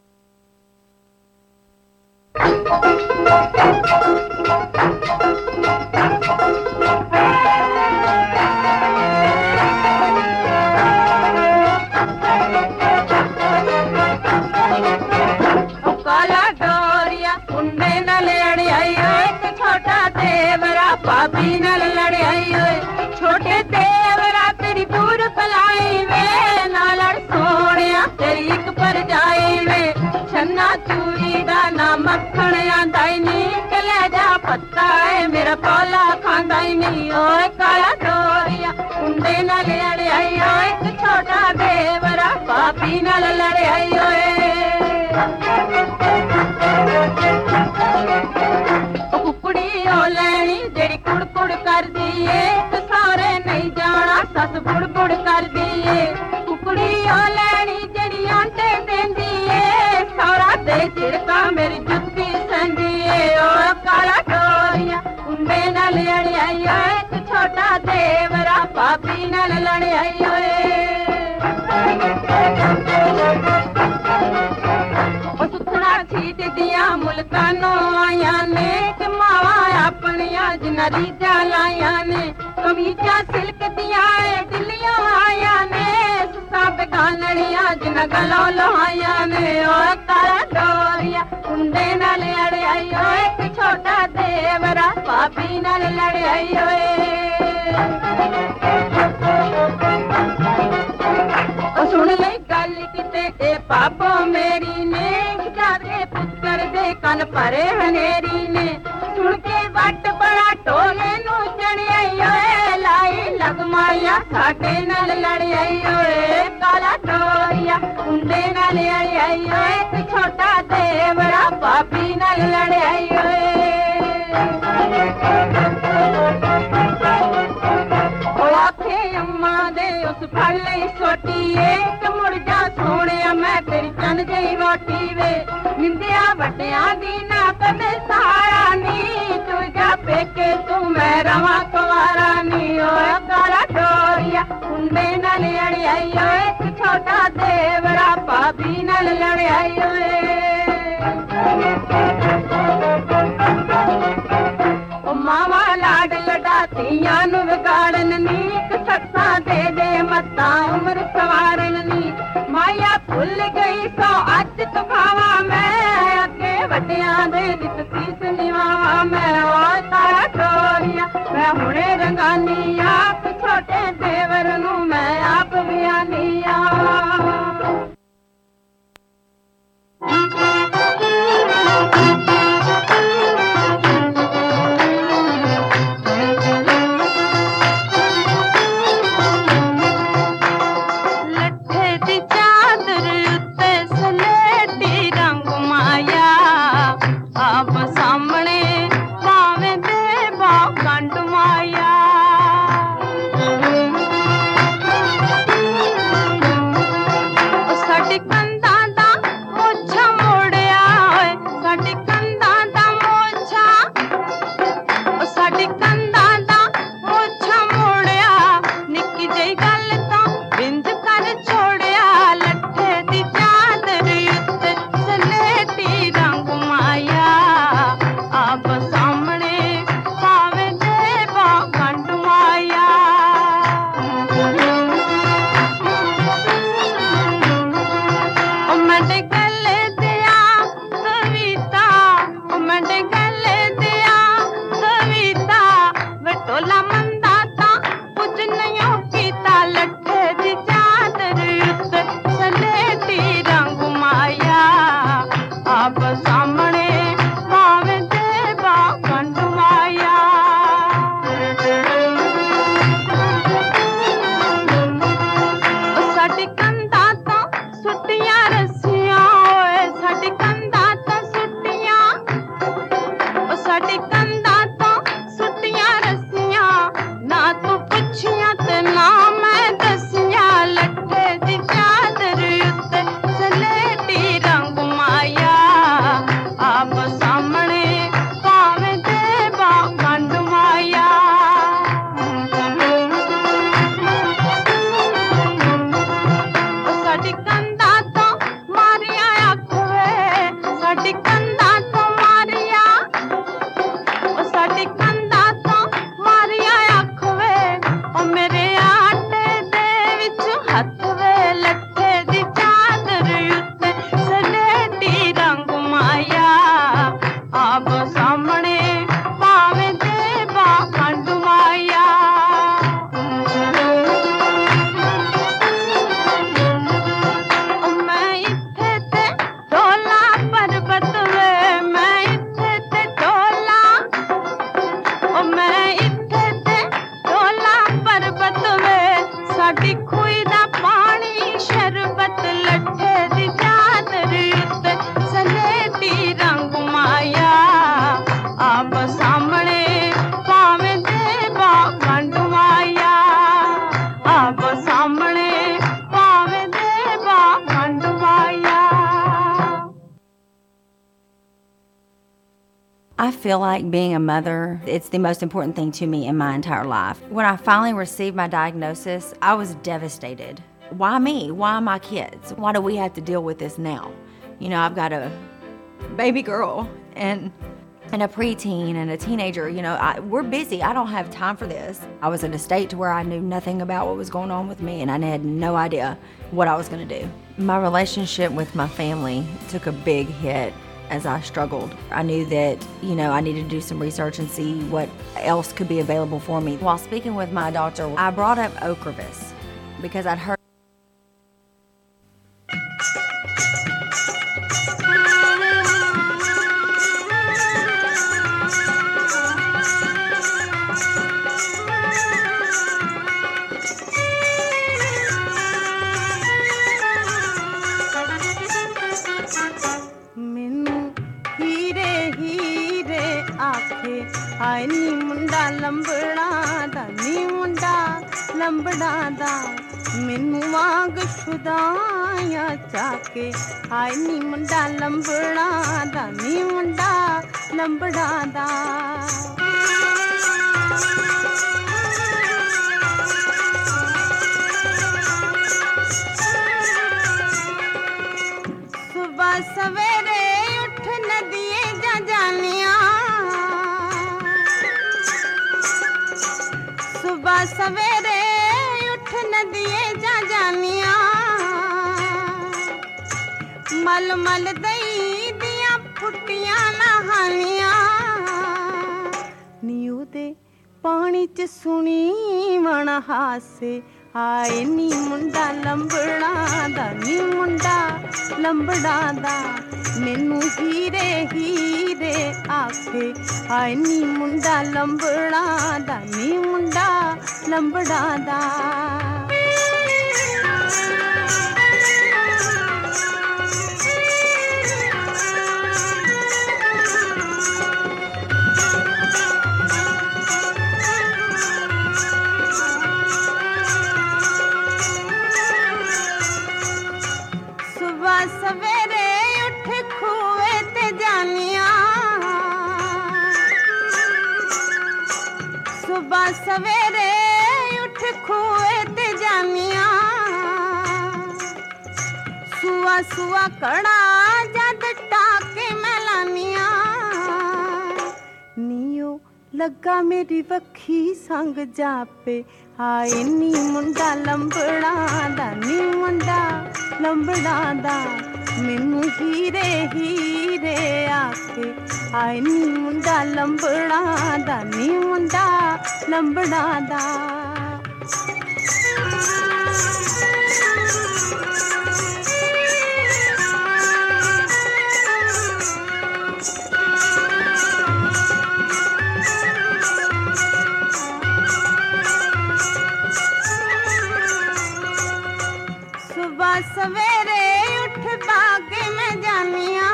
पापी नल लड़े आई छोटे देवरा तेरी दूर पलाई वे ना लड़ सोनिया तेरी एक पर जाई वे छन्ना चूरी दा ना मक्खन आंदा ही नहीं कलेजा पत्ता है मेरा पौला खांदा ही नहीं ओए काला डोरिया कुंडे नल लड़े आई एक छोटा देवरा पापी नल लड़े आई कुकड़ी ओ लैनी जेड़ी कुड़ कुड़ कर दिए सारे नहीं जाना सस बुड़ बुड़ कर दिए कुकड़ी ओ लैनी जेड़ी आंटे देंदी है सारा दे चिड़का मेरी जुत्ती संदी है ओ काला डोरिया कुंडे नाल लड़ी आई एक छोटा देवरा पापी नाल लड़ी आई ओ सुथड़ा छीट दिया मुल्कानों आया ने मावा अपनिया जिनरी जालाया ने कमीजा सिल्क दिया दिलियों आया ने सुसा बेगानड़िया जिन गलो लोहाया ने ओ काला डोरिया कुंडे नाल लड़े आई एक छोटा देवरा पापी नाल लड़े आई ओ सुन ले गल किते ए पापो मेरी ने जादे पुत्र दे कन परे हनेरी ने सुन के वट बड़ा टोले नु चढ़िया लाई लग माया साडे नाल लड़ आई ओए काला डोरिया उंदे नाल आई आई ओए ते छोटा देवरा भाभी नाल लड़ आई ओए ओ आखे अम्मा दे उस फड़ लई सोटी एक मुड़ जा सोहणिया मैं तेरी चंद जई वाटी वे निंदिया वड्डियां दी ना कदे सारा नी तू जा पेके तू मैं रवां कुंवारा नी ओए काला डोरिया उंदे नाल लड़ आई ओए एक छोटा देवरा भाभी नाल लड़ आई ओए ओ मावा लाड लडातियां नु विगाड़न नी सत्सा दे दे मत्ता उम्र सवारन नी माया भुल गई सो अज तो खावा मैं अगे वड्डियां दे दित्ती सुनिवावा मैं ओ तारा डोरिया मैं हुणे रंगानी आप छोटे देवर नू मैं आप बियानी आ I feel like being a mother, it's the most important thing to me in my entire life. When I finally received my diagnosis, I was devastated. Why me? Why my kids? Why do we have to deal with this now? You know, I've got a baby girl and and a preteen and a teenager. You know, I, we're busy. I don't have time for this. I was in a state to where I knew nothing about what was going on with me, and I had no idea what I was going to do. My relationship with my family took a big hit as I struggled. I knew that, you know, I needed to do some research and see what else could be available for me. While speaking with my doctor, I brought up Ocrevus because I'd heard ਲੰਬੜਾ ਦਾ ਨੀ ਮੁੰਡਾ ਲੰਬੜਾ ਦਾ ਮੈਨੂੰ ਵਾਂਗ ਸ਼ੁਦਾਇਆ ਚਾਕੇ ਹਾਏ ਨੀ ਮੁੰਡਾ ਲੰਬੜਾ ਦਾ ਨੀ ਮੁੰਡਾ ਲੰਬੜਾ ਦਾ ਸੁਬਹ ਸਵੇਰੇ ਉੱਠ ਨਦੀਏ ਜਾ ਜਾਨੀਆਂ ਸੁਬਹ ਸਵੇਰੇ ਉੱਠ ਨਦੀਏ ਜਾ ਜਾਨੀਆਂ ਮਲ ਮਲ ਦਈ ਦੀਆਂ ਫੁੱਟੀਆਂ ਨਹਾਨੀਆਂ ਨੀ ਉਹਦੇ ਪਾਣੀ ਚ ਸੁਣੀ ਮਣ ਹਾਸੇ ਹਾਏ ਨੀ ਮੁੰਡਾ ਲੰਬੜਾ ਦਾ ਨੀ ਮੁੰਡਾ ਲੰਬੜਾ ਦਾ ਮੈਨੂੰ ਹੀਰੇ ਹੀਰੇ ਆਖੇ ਹਾਏ ਨੀ ਮੁੰਡਾ ਲੰਬੜਾ ਦਾ ਨੀ ਮੁੰਡਾ ਲੰਬੜਾ ਦਾ ਸਵੇਰੇ ਉੱਠ ਖੂਏ ਤੇ ਜਾਨੀਆਂ ਸੁਬਹ ਸਵੇਰੇ ਉੱਠ ਖੂਏ ਤੇ ਜਾਨੀਆਂ ਸੁਆ ਸੁਆ ਕੜਾ ਜਦ ਟਾਕੇ ਮੈਂ ਲਾਨੀਆਂ ਨੀਓ ਲੱਗਾ ਮੇਰੀ ਵੱਖੀ ਸੰਗ ਜਾਪੇ ਹਾਏ ਨੀ ਮੁੰਡਾ ਲੰਬੜਾ ਦਾ ਨੀ ਮੁੰਡਾ ਲੰਬੜਾ ਦਾ ਮੈਨੂੰ ਹੀਰੇ ਹੀਰੇ ਆਖੇ ਹਾਏ ਨੀ ਮੁੰਡਾ ਲੰਬੜਾ ਦਾ ਨੀ ਮੁੰਡਾ ਲੰਬੜਾ ਦਾ ਸੁਬਹ ਸਵੇਰੇ ਉੱਠ ਬਾਗੇ ਮੈਂ ਜਾਨੀਆਂ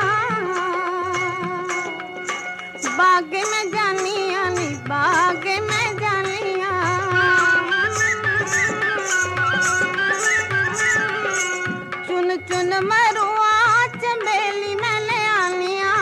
ਬਾਗੇ ਮੈਂ ਜਾਨੀਆਂ ਨੀ ਬਾਗੇ ਮੈਂ ਜਾਨੀਆਂ ਚੁਨ ਚੁਨ ਮਰੂਆਂ ਚੰਬੇਲੀ ਮੈਂ ਲਿਆਨੀਆਂ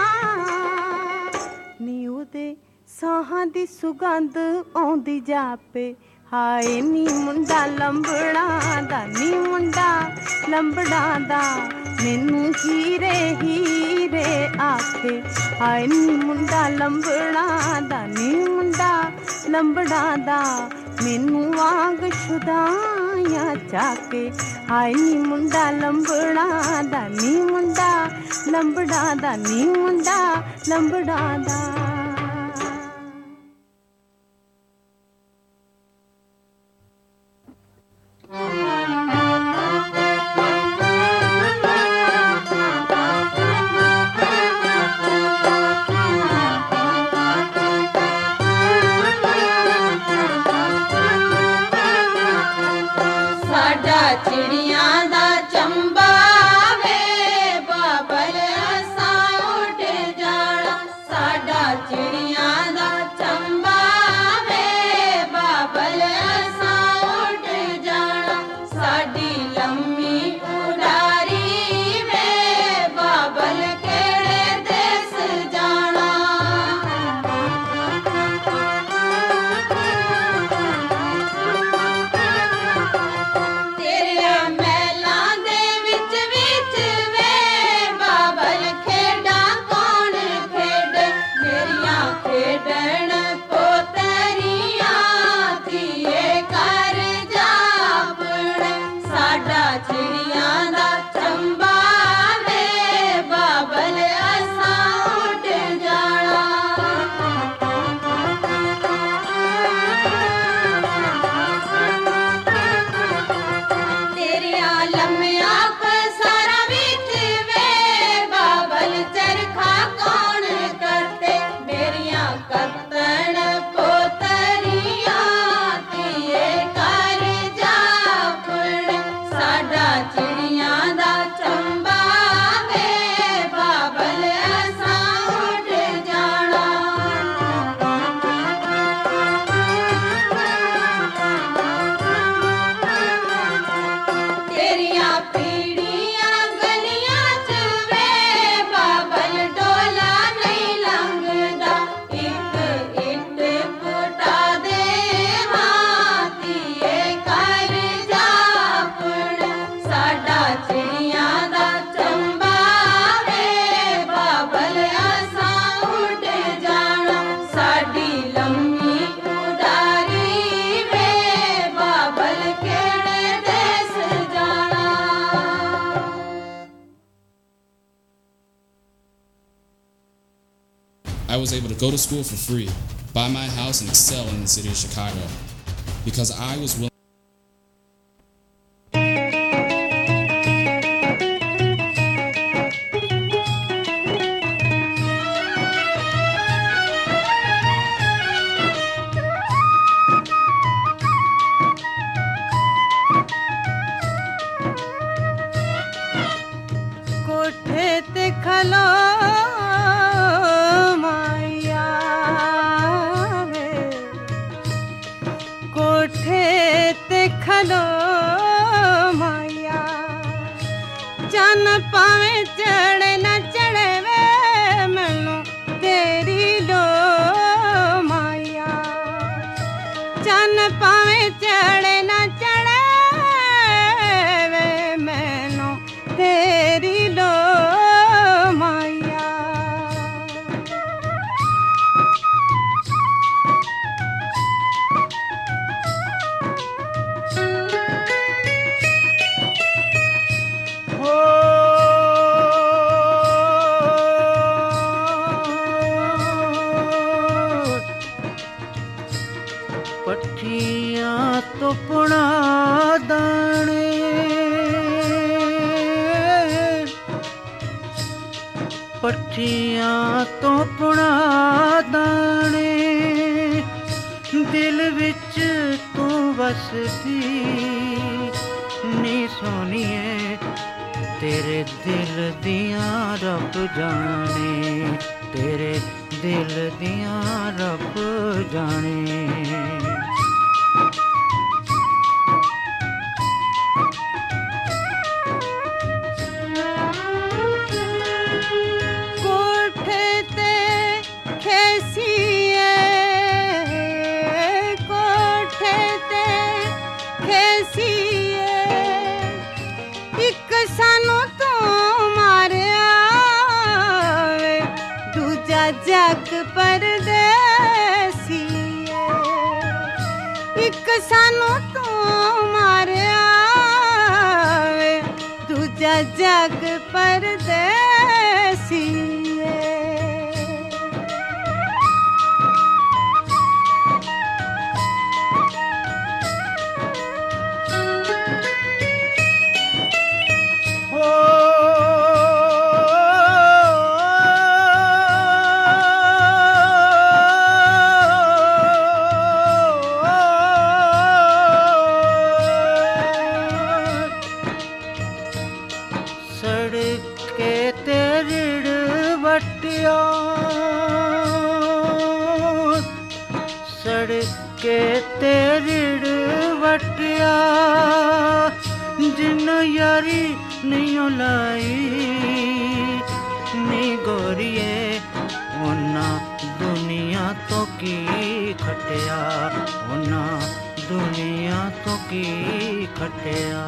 ਨੀ ਉਹਦੇ ਸਾਹਾਂ ਦੀ ਸੁਗੰਧ ਆਉਂਦੀ ਜਾਪੇ ਹਾਏ ਨੀ ਮੁੰਡਾ ਲੰਬੜਾ ਦਾ ਨੀ ਮੁੰਡਾ ਲੰਬੜਾ ਦਾ ਮੈਨੂੰ ਹੀਰੇ ਹੀਰੇ ਆਖੇ ਹਾਏ ਨੀ ਮੁੰਡਾ ਲੰਬੜਾ ਦਾ ਨੀ ਮੁੰਡਾ ਲੰਬੜਾ ਦਾ ਮੈਨੂੰ ਵਾਂਗ ਸ਼ੁਦਾਇਆ ਚਾਕੇ ਹਾਏ ਨੀ ਮੁੰਡਾ ਲੰਬੜਾ ਦਾ ਨੀ ਮੁੰਡਾ ਲੰਬੜਾ ਦਾ ਨੀ ਮੁੰਡਾ ਲੰਬੜਾ ਦਾ ਚਿੜੀਆਂ ਦਾ ਚੰਬਾ ਵੇ ਬਾਬਲ ਅਸਾਂ ਉੱਡ ਜਾਣਾ ਸਾਡਾ ਚਿੜੀਆਂ ਦਾ ਚੰਬਾ ਵੇ ਬਾਬਲ ਅਸਾਂ ਉੱਡ ਜਾਣਾ ਸਾਡੀ ਲੰਮੀ ਉਡਾਰੀ ਵੇ ਬਾਬਲ ਕਿਹੜੇ ਦੇਸ ਜਾਣਾ ਤੇਰੇ ਮੈਂ तेरिया पीड़ियां गलियां च वे बाबल डोला नहीं लंघदा इक इट पुटा दे हाथीए कर जा अपना साडा चिड़ियां दा चंबा वे बाबल असां उड़ जाना साडी लम्मी उडारी वे बाबल केड़े देस जाना। I was able to go to school for free, buy my house, and excel in the city of Chicago because I was willing. कोठे ते खलो माया वे कोठे ते खलो माया चन पावे चढ़े न चढ़े वे मैनू तेरी लो माया चन पावे चढ़े न चढ़े वे मैनू तेरी लो माया हो पट्टियां तो पुणा दाने पट्टियां तो पुणा दाने दिल विच तू वसदी नी सोनिए तेरे दिल दियां रब जाने तेरे दिल दियां रब जाने कोठे ते खेसिए कोठे ते खेसिए एक सानू तू मारिया वे दूजा जग परदेसीए एक सानू तू मारिया वे दूजा जग परदेसीए हो सड़क के तेरिड़ बटिया सड़क के तेरिड़ बटिया जिन यारी नहीं लाई नी गोरिए ओना दुनिया तो की खटिया ओना दुनिया तो की खटिया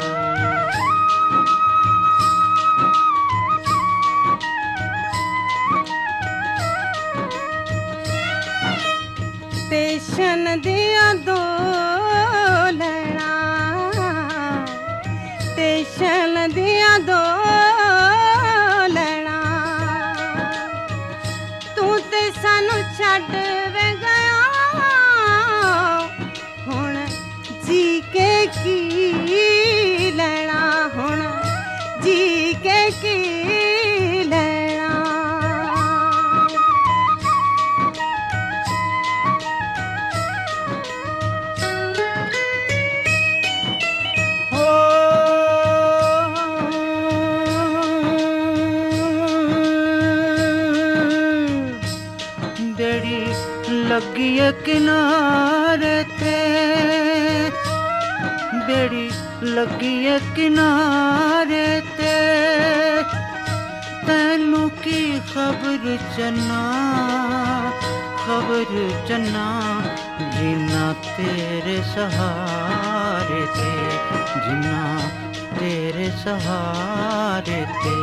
स्टेशन दिया दो लैना स्टेशन दिया दो लैना तू ते सानू छड्ड वे गया हुण जी के की लैना हुण जी के की लैना हो देड़ी लगी है किनारे ते बेड़ी लगिए किनारे ते तैनू की खबर चन्ना खबर चन्ना जिन्ना तेरे सहारे ते जिन्ना तेरे सहारे ते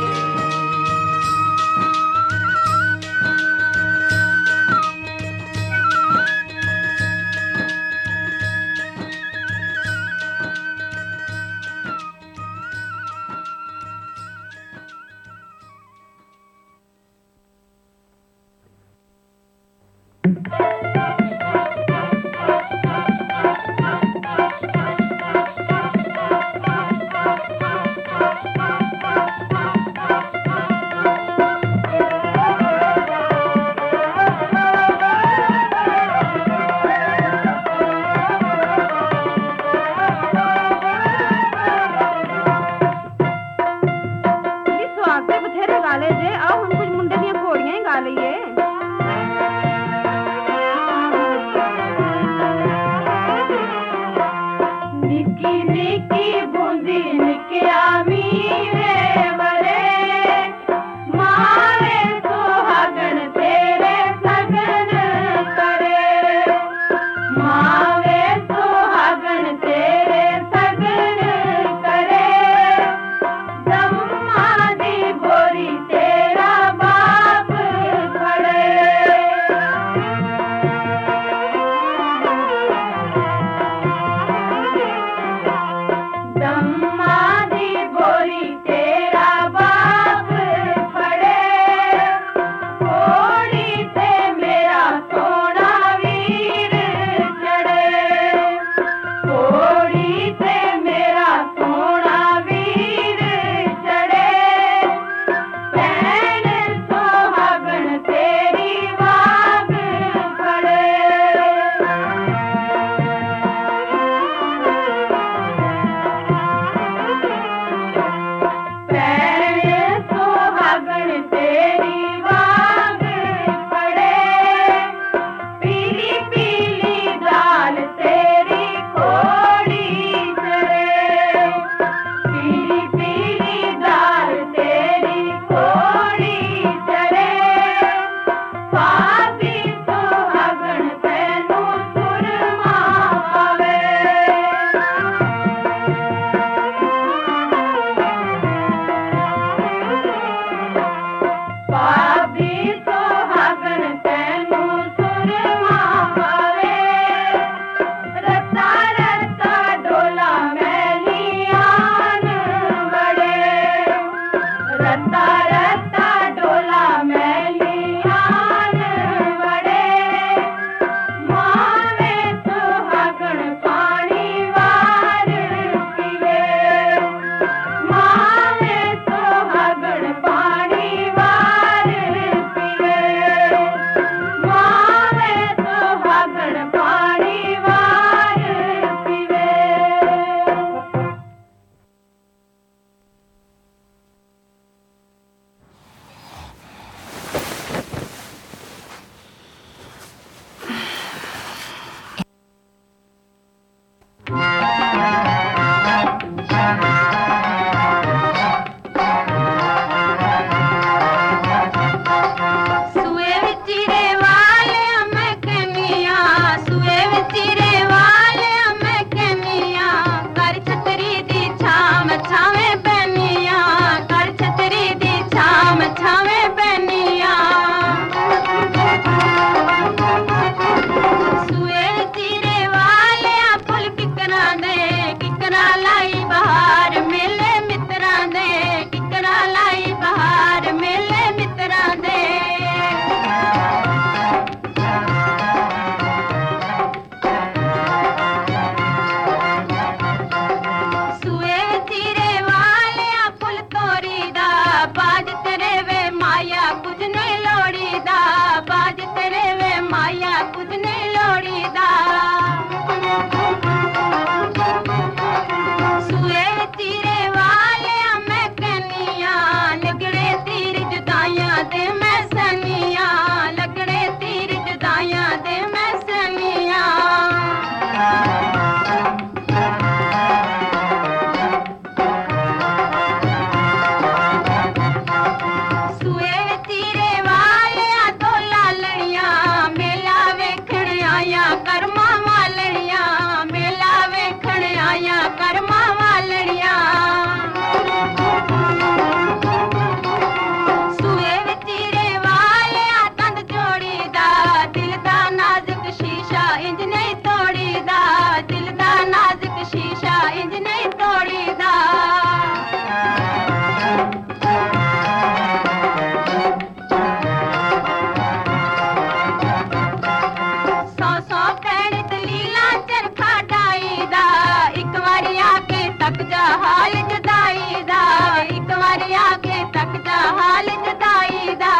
हाल जुदाई दा एक बारी आके तक जा हाल जुदाई दा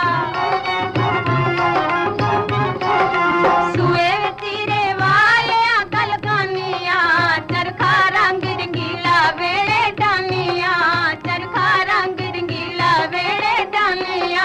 सुए तेरे वालिया गलगानिया चरखा रंग रंगीला वेड़े डानिया चरखा रंग रंगीला वेड़े डानिया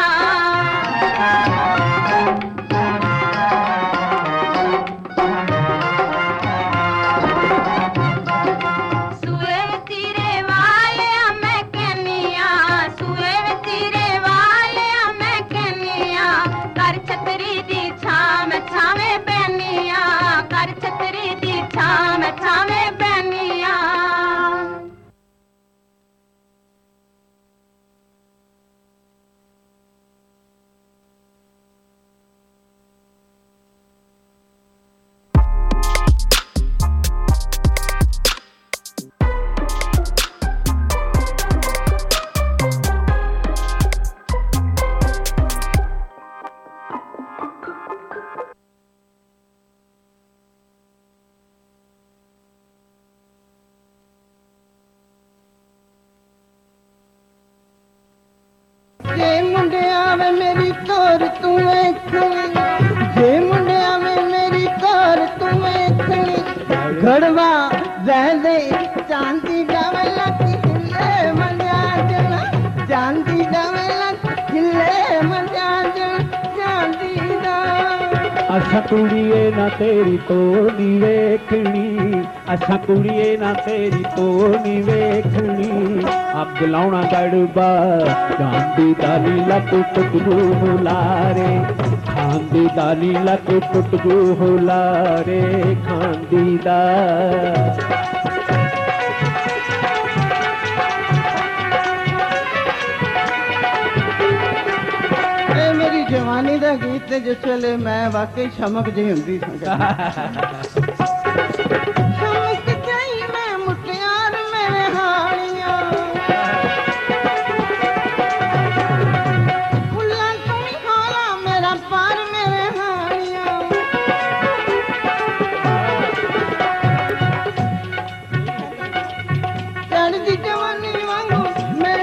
जे मुंडिया वे मेरी तोर तू वेखनी जे मुंडिया वे मेरी तोर तू वेखनी घड़वा वैदे चांदी डवेला किले मजा जला चांदी डवेला किले मजा जला चांदी दा असा कुड़िए ना तेरी तोड़ी वेखनी असा कुड़िए ना तेरी तोड़ी वेखनी अब गलाउना गड़बा गांधी दाली लक टुटगू हुलारे खांदी दाली लक टुटगू हुलारे खांदी दा ए मेरी जवानी दा गीत जिस वेले मैं वाकई शमक जी हुंदी सां शमक जाई मैं मुटियार मेरे हालियां फुल्लां तू ही होला मेरा पार मेरे हालियां चढ़दी जवानी वांगू मैं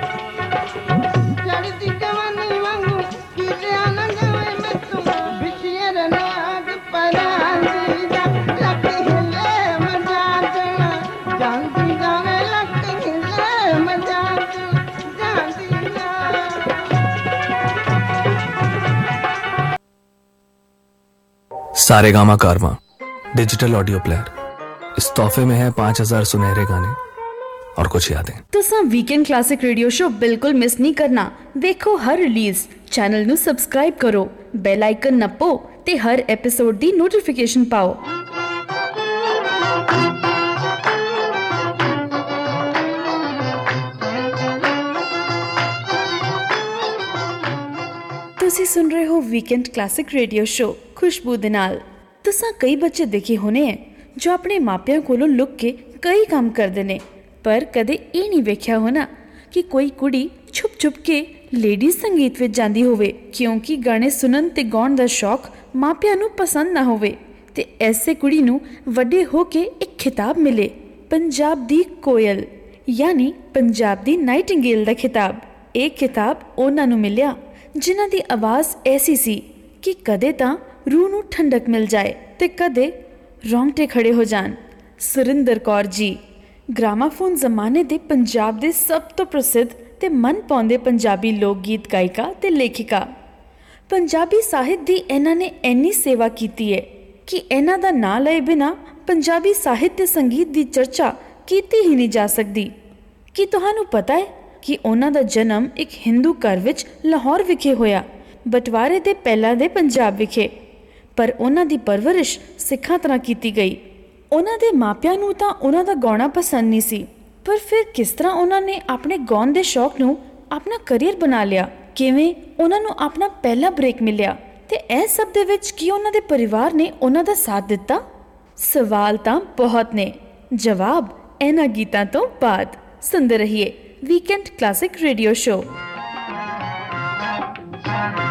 चढ़दी जवानी वांगू किरिया न जावे मैं तू बिशियर नाग परांदी दा लक हिले मजा देना जानदी जावे लक हिले मजा देना जानदी ना सारेगामा कारवां डिजिटल ऑडियो प्लेयर इस तोहफे में है पाँच हजार सुनहरे गाने और कुछ यादें। तुसां वीकेंड क्लासिक रेडियो शो बिल्कुल मिस नहीं करना। देखो हर रिलीज चैनल नू सब्सक्राइब करो, बेल आइकन नप्पो ते हर एपिसोड दी नोटिफिकेशन पाओ। ਤੁਸੀਂ ਸੁਣ ਰਹੇ ਹੋ ਵੀਕਐਂਡ ਕਲਾਸਿਕ ਰੇਡੀਓ ਸ਼ੋ ਖੁਸ਼ਬੂ ਦੇ ਨਾਲ। ਤੁਸੀਂ ਕਈ ਬੱਚੇ ਦੇਖੇ ਹੋਣੇ ਹੈ ਜੋ ਆਪਣੇ ਮਾਪਿਆਂ ਕੋਲੋਂ ਲੁਕ ਕੇ ਕਈ ਕੰਮ ਕਰਦੇ ਨੇ, ਪਰ ਕਦੇ ਇਹ ਨਹੀਂ ਵੇਖਿਆ ਹੋਣਾ ਕਿ ਕੋਈ ਕੁੜੀ ਛੁਪ ਛੁਪ ਕੇ ਲੇਡੀਜ਼ ਸੰਗੀਤ ਵਿੱਚ ਜਾਂਦੀ ਹੋਵੇ ਕਿਉਂਕਿ ਗਾਣੇ ਸੁਣਨ ਤੇ ਗਾਉਣ ਦਾ ਸ਼ੌਕ ਮਾਪਿਆਂ ਨੂੰ ਪਸੰਦ ਨਾ ਹੋਵੇ ਤੇ ਐਸੇ ਕੁੜੀ ਨੂੰ ਵੱਡੇ ਹੋ ਕੇ ਇੱਕ ਖਿਤਾਬ ਮਿਲੇ, ਪੰਜਾਬ ਦੀ ਕੋਇਲ ਯਾਨੀ ਪੰਜਾਬ ਦੀ ਨਾਈਟਿੰਗੇਲ ਦਾ ਖਿਤਾਬ। ਇਹ ਖਿਤਾਬ ਉਹਨਾਂ ਨੂੰ ਮਿਲਿਆ ਜਿਨ੍ਹਾਂ ਦੀ ਆਵਾਜ਼ ਐਸੀ ਸੀ ਕਿ ਕਦੇ ਤਾਂ ਰੂਹ ਨੂੰ ਠੰਡਕ ਮਿਲ ਜਾਏ ਤੇ ਕਦੇ ਰੌਂਗਟੇ ਖੜੇ ਹੋ ਜਾਣ। ਸੁਰਿੰਦਰ ਕੌਰ ਜੀ ਗ੍ਰਾਮਾਫੋਨ ਜ਼ਮਾਨੇ ਦੇ ਪੰਜਾਬ ਦੇ ਸਭ ਤੋਂ ਪ੍ਰਸਿੱਧ ਤੇ ਮਨ ਪਾਉਂਦੇ ਪੰਜਾਬੀ ਲੋਕ ਗੀਤ ਗਾਇਕਾ ਤੇ ਲੇਖਿਕਾ। ਪੰਜਾਬੀ ਸਾਹਿਤ ਦੀ ਇਹਨਾਂ ਨੇ ਇੰਨੀ ਸੇਵਾ ਕੀਤੀ ਹੈ ਕਿ ਇਹਨਾਂ ਦਾ ਨਾਂ ਲਏ ਬਿਨਾਂ ਪੰਜਾਬੀ ਸਾਹਿਤ ਤੇ ਸੰਗੀਤ ਦੀ ਚਰਚਾ ਕੀਤੀ ਹੀ ਨਹੀਂ ਜਾ ਸਕਦੀ। ਕੀ ਤੁਹਾਨੂੰ ਪਤਾ ਹੈ ਕਿ ਉਹਨਾਂ ਦਾ ਜਨਮ ਇੱਕ ਹਿੰਦੂ ਘਰ ਵਿੱਚ ਲਾਹੌਰ ਵਿਖੇ ਹੋਇਆ, ਬਟਵਾਰੇ ਦੇ ਪਹਿਲਾਂ ਦੇ ਪੰਜਾਬ ਵਿਖੇ, ਪਰ ਉਹਨਾਂ ਦੀ ਪਰਵਰਿਸ਼ ਸਿੱਖਾਂ ਤਰ੍ਹਾਂ ਕੀਤੀ ਗਈ। ਉਹਨਾਂ ਦੇ ਮਾਪਿਆਂ ਨੂੰ ਤਾਂ ਉਹਨਾਂ ਦਾ ਗਾਉਣਾ ਪਸੰਦ ਨਹੀਂ ਸੀ, ਪਰ ਫਿਰ ਕਿਸ ਤਰ੍ਹਾਂ ਉਹਨਾਂ ਨੇ ਆਪਣੇ ਗਾਉਣ ਦੇ ਸ਼ੌਕ ਨੂੰ ਆਪਣਾ ਕਰੀਅਰ ਬਣਾ ਲਿਆ, ਕਿਵੇਂ ਉਹਨਾਂ ਨੂੰ ਆਪਣਾ ਪਹਿਲਾ ਬ੍ਰੇਕ ਮਿਲਿਆ ਤੇ ਇਹ ਸਭ ਦੇ ਵਿੱਚ ਕੀ ਉਹਨਾਂ ਦੇ ਪਰਿਵਾਰ ਨੇ ਉਹਨਾਂ ਦਾ ਸਾਥ ਦਿੱਤਾ? ਸਵਾਲ ਤਾਂ ਬਹੁਤ ਨੇ, ਜਵਾਬ ਇਹਨਾਂ ਗੀਤਾਂ ਤੋਂ ਬਾਅਦ। ਸੁਣਦੇ ਰਹੀਏ ਵੀਕਐਂਡ ਕਲਾਸਿਕ ਰੇਡੀਓ ਸ਼ੋ।